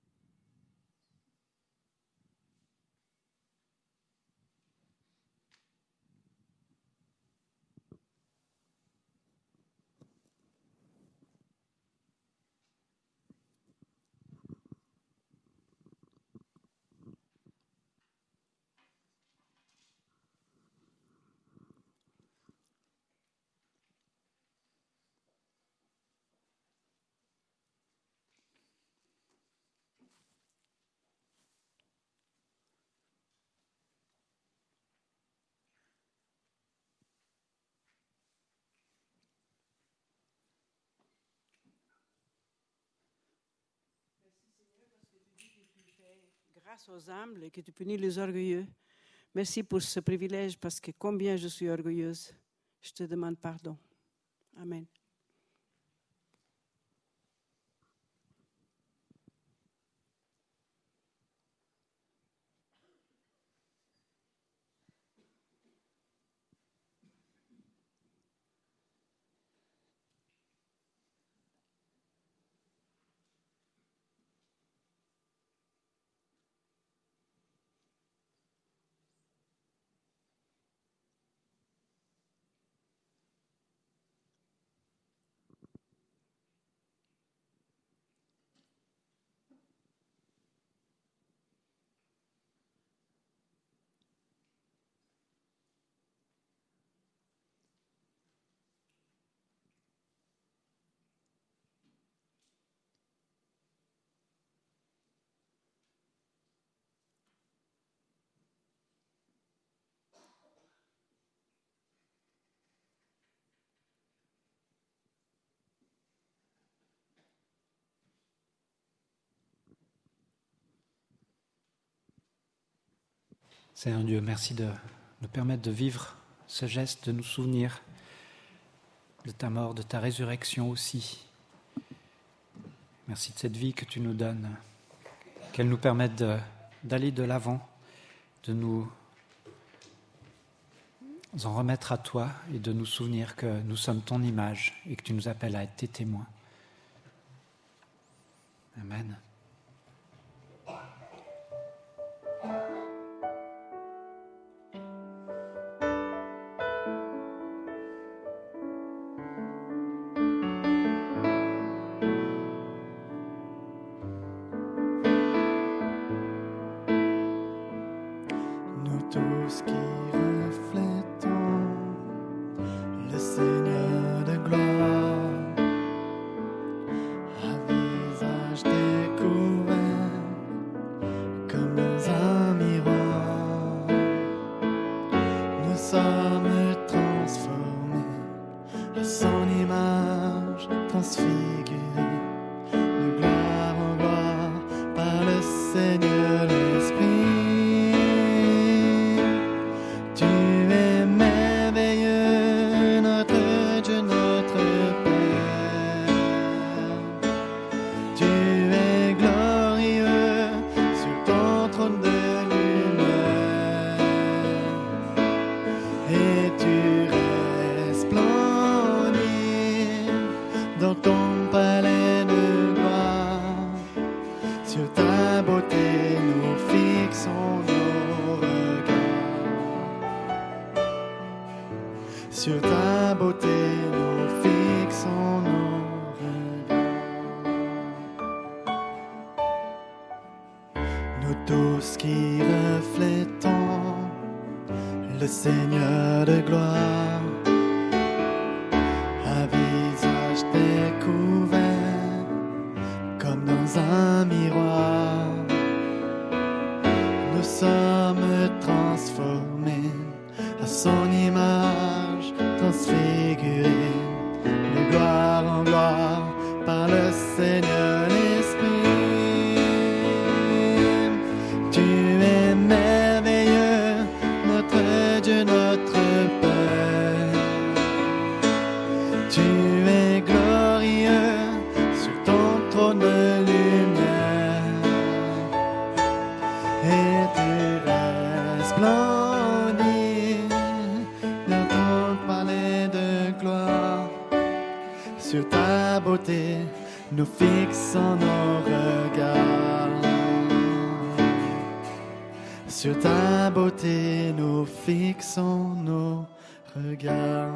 Grâce aux humbles et que tu punis les orgueilleux. Merci pour ce privilège parce que combien je suis orgueilleuse. Je te demande pardon. Amen. Seigneur Dieu, merci de nous permettre de vivre ce geste, de nous souvenir de ta mort, de ta résurrection aussi. Merci de cette vie que tu nous donnes, qu'elle nous permette de, d'aller de l'avant, de nous en remettre à toi et de nous souvenir que nous sommes ton image et que tu nous appelles à être tes témoins. Amen. Tous qui reflétons le Seigneur de gloire, à visage découvert comme dans un miroir, nous sommes transformés à son image transfigurés, de gloire en gloire par le Seigneur l'Esprit. Sur ta beauté, nous fixons nos regards. Nous tous qui reflétons le Seigneur de gloire, un miroir. Nous sommes transformés à son image, transfigurés de gloire en gloire par le Seigneur l'Esprit. Tu es merveilleux, notre Dieu, notre Père. Tu es glorieux sur ton trône de lumière, et tu resplendis dans ton palais de gloire. Sur ta beauté, nous fixons nos regards. Sur ta beauté, nous fixons nos regards.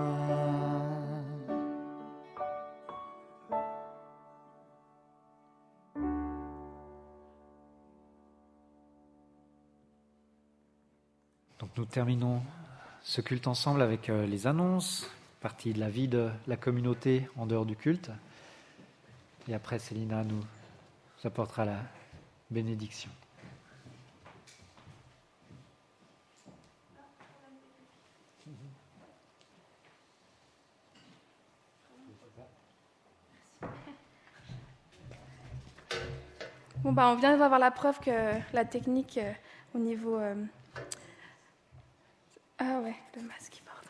Donc nous terminons ce culte ensemble avec euh, les annonces, partie de la vie de la communauté en dehors du culte. Et après, Célina nous apportera la bénédiction. Bon, bah, on vient d'avoir la preuve que la technique euh, au niveau... euh, Ah ouais, le masque, pardon.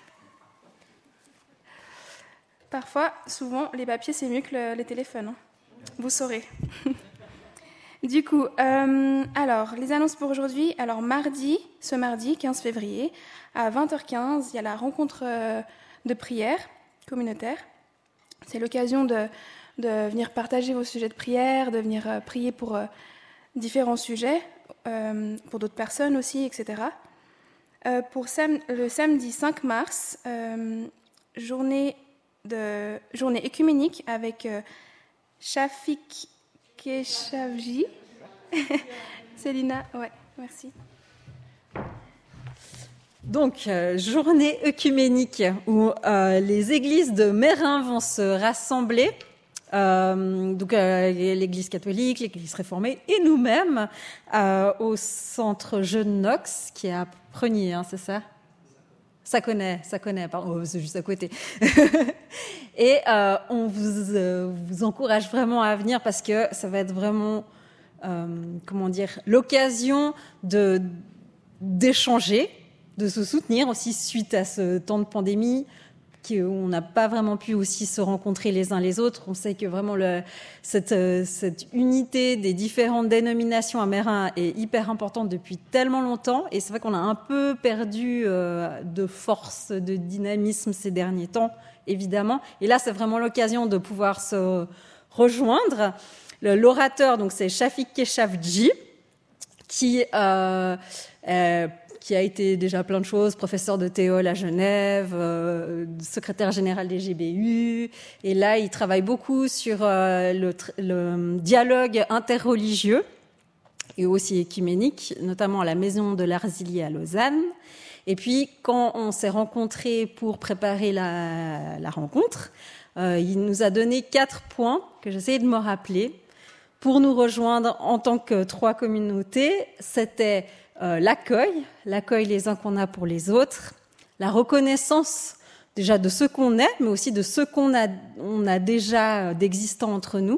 Parfois, souvent, les papiers, c'est mieux que le, les téléphones. Hein. Vous saurez. Du coup, euh, alors, les annonces pour aujourd'hui. Alors, mardi, ce mardi, quinze février, à vingt heures quinze, il y a la rencontre euh, de prière communautaire. C'est l'occasion de, de venir partager vos sujets de prière, de venir euh, prier pour euh, différents sujets, euh, pour d'autres personnes aussi, et cetera. Euh, pour sam- le samedi cinq mars, euh, journée, de, journée écuménique avec euh, Shafik Keshavji. Célina, ouais, merci. Donc, euh, journée œcuménique où euh, les églises de Meyrin vont se rassembler. Euh, donc, euh, l'Église catholique, l'Église réformée et nous-mêmes euh, au centre Jeune Knox, qui est à Prenier, hein, c'est ça ? Ça connaît, ça connaît, pardon, oh, c'est juste à côté. Et euh, on vous, euh, vous encourage vraiment à venir parce que ça va être vraiment, euh, comment dire, l'occasion de, d'échanger, de se soutenir aussi suite à ce temps de pandémie, qu'on n'a pas vraiment pu aussi se rencontrer les uns les autres. On sait que vraiment le, cette, cette unité des différentes dénominations à Meyrin est hyper importante depuis tellement longtemps. Et c'est vrai qu'on a un peu perdu euh, de force, de dynamisme ces derniers temps, évidemment. Et là, c'est vraiment l'occasion de pouvoir se rejoindre. Le, l'orateur, donc, c'est Shafik Keshavji, qui... Euh, euh, qui a été déjà plein de choses, professeur de théol à Genève, euh, secrétaire général des G B U. Et là, il travaille beaucoup sur euh, le, le dialogue interreligieux et aussi écuménique, notamment à la Maison de l'Arzilier à Lausanne. Et puis, quand on s'est rencontrés pour préparer la, la rencontre, euh, il nous a donné quatre points que j'essayais de me rappeler pour nous rejoindre en tant que trois communautés. C'était... Euh, l'accueil, l'accueil les uns qu'on a pour les autres, la reconnaissance déjà de ce qu'on est, mais aussi de ce qu'on a, on a déjà d'existant entre nous,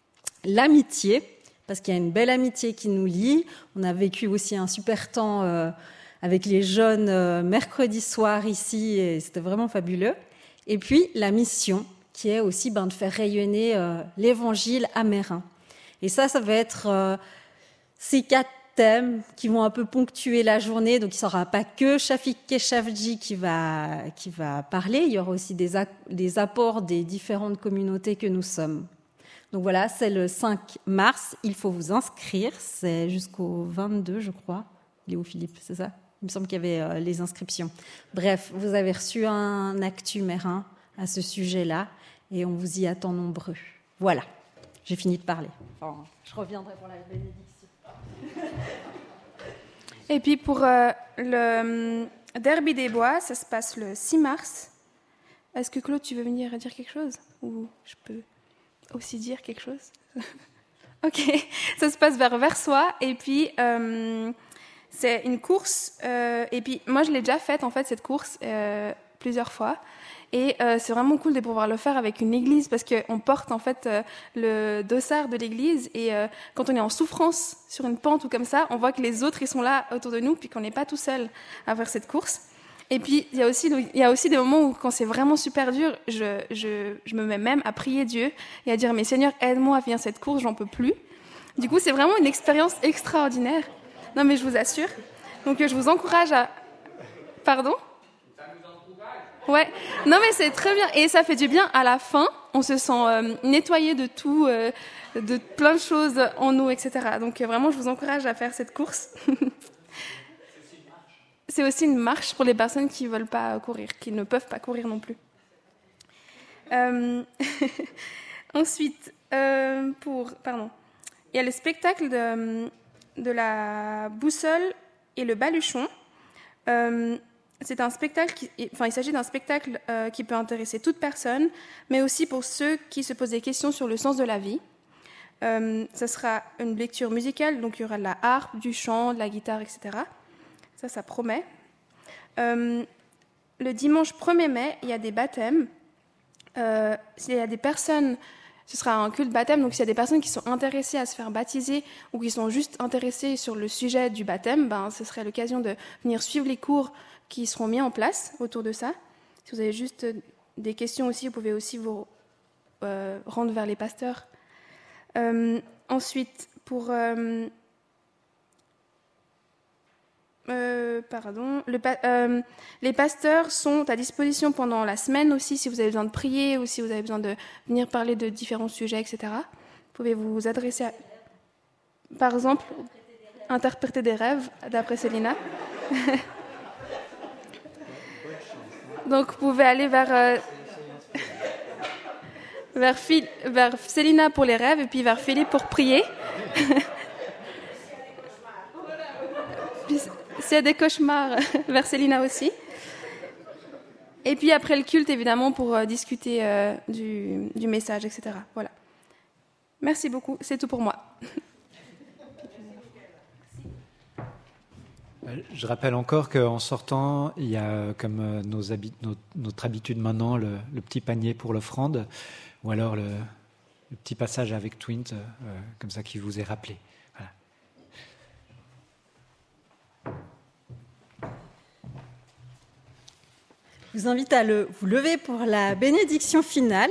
l'amitié, parce qu'il y a une belle amitié qui nous lie. On a vécu aussi un super temps euh, avec les jeunes euh, mercredi soir ici, et c'était vraiment fabuleux. Et puis la mission, qui est aussi ben, de faire rayonner euh, l'évangile à Meyrin. Et ça, ça va être euh, ces quatre thèmes qui vont un peu ponctuer la journée. Donc, il ne sera pas que Shafik Keshavji qui va, qui va parler. Il y aura aussi des, a- des apports des différentes communautés que nous sommes. Donc voilà, c'est le cinq mars. Il faut vous inscrire. C'est jusqu'au vingt-deux, je crois. Léo Philippe, c'est ça ? Il me semble qu'il y avait euh, les inscriptions. Bref, vous avez reçu un actu Meyrin à ce sujet-là et on vous y attend nombreux. Voilà, j'ai fini de parler. Enfin, je reviendrai pour la bénédiction. Et puis pour euh, le euh, Derby des Bois, ça se passe le six mars. Est-ce que Claude, tu veux venir dire quelque chose ? Ou je peux aussi dire quelque chose ? Ok, ça se passe vers Versoix et puis euh, c'est une course euh, et puis moi je l'ai déjà faite en fait cette course euh, plusieurs fois et euh, c'est vraiment cool de pouvoir le faire avec une église parce qu'on porte en fait euh, le dossard de l'église et euh, quand on est en souffrance sur une pente ou comme ça, on voit que les autres ils sont là autour de nous puis qu'on n'est pas tout seul à faire cette course. Et puis, il y a aussi, il y a aussi des moments où, quand c'est vraiment super dur, je, je, je me mets même à prier Dieu et à dire, mais Seigneur, aide-moi à finir cette course, j'en peux plus. Du coup, c'est vraiment une expérience extraordinaire. Non, mais je vous assure. Donc, je vous encourage à... Pardon ? Ça nous encourage. Ouais. Non, mais c'est très bien. Et ça fait du bien à la fin. On se sent euh, nettoyé de tout, euh, de plein de choses en nous, et cetera. Donc, euh, vraiment, je vous encourage à faire cette course. C'est aussi une marche pour les personnes qui ne veulent pas courir, qui ne peuvent pas courir non plus. Euh... Ensuite, euh, pour, pardon, il y a le spectacle de, de la boussole et le baluchon. Euh, c'est un spectacle, qui, enfin, il s'agit d'un spectacle euh, qui peut intéresser toute personne, mais aussi pour ceux qui se posent des questions sur le sens de la vie. Euh, ça sera une lecture musicale, donc il y aura de la harpe, du chant, de la guitare, et cetera. Ça, ça promet. Euh, le dimanche premier mai, il y a des baptêmes. Euh, il y a des personnes, ce sera un culte baptême, donc s'il y a des personnes qui sont intéressées à se faire baptiser ou qui sont juste intéressées sur le sujet du baptême, ben, ce serait l'occasion de venir suivre les cours qui seront mis en place autour de ça. Si vous avez juste des questions aussi, vous pouvez aussi vous euh, rendre vers les pasteurs. Euh, ensuite, pour... Euh, Euh, pardon. Le pa- euh, les pasteurs sont à disposition pendant la semaine aussi, si vous avez besoin de prier ou si vous avez besoin de venir parler de différents sujets, et cetera. Vous pouvez vous adresser à... Par exemple, interpréter des rêves, d'après Célina. Donc, vous pouvez aller vers, euh, vers, Phil... vers Célina pour les rêves et puis vers Philippe pour prier. S'il y a des cauchemars, vers Célina aussi. Et puis après le culte, évidemment, pour euh, discuter euh, du, du message, et cetera. Voilà. Merci beaucoup, c'est tout pour moi. Je rappelle encore qu'en sortant, il y a comme nos habi- notre, notre habitude maintenant, le, le petit panier pour l'offrande, ou alors le, le petit passage avec Twint, euh, comme ça qui vous est rappelé. Voilà. Je vous invite à le, vous lever pour la bénédiction finale.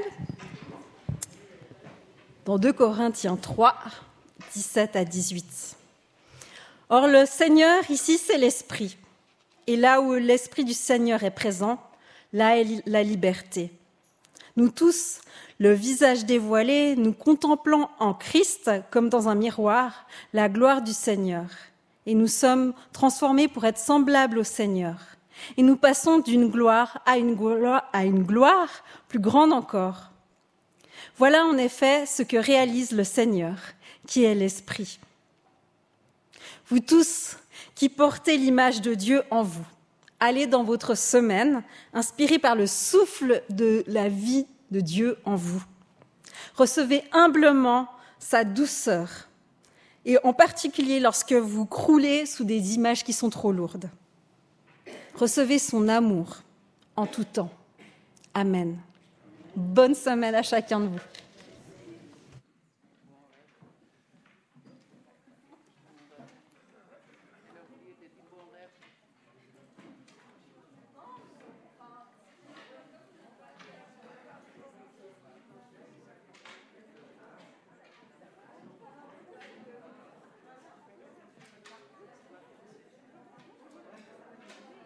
Dans deux Corinthiens trois, dix-sept à dix-huit. Or, le Seigneur, ici, c'est l'Esprit. Et là où l'Esprit du Seigneur est présent, là est la liberté. Nous tous, le visage dévoilé, nous contemplons en Christ, comme dans un miroir, la gloire du Seigneur. Et nous sommes transformés pour être semblables au Seigneur. Et nous passons d'une gloire à une gloire, à une gloire plus grande encore. Voilà en effet ce que réalise le Seigneur, qui est l'Esprit. Vous tous qui portez l'image de Dieu en vous, allez dans votre semaine, inspirés par le souffle de la vie de Dieu en vous. Recevez humblement sa douceur, et en particulier lorsque vous croulez sous des images qui sont trop lourdes. Recevez son amour en tout temps. Amen. Bonne semaine à chacun de vous.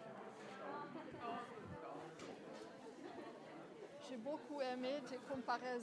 J'ai beaucoup aimé tes comparaisons.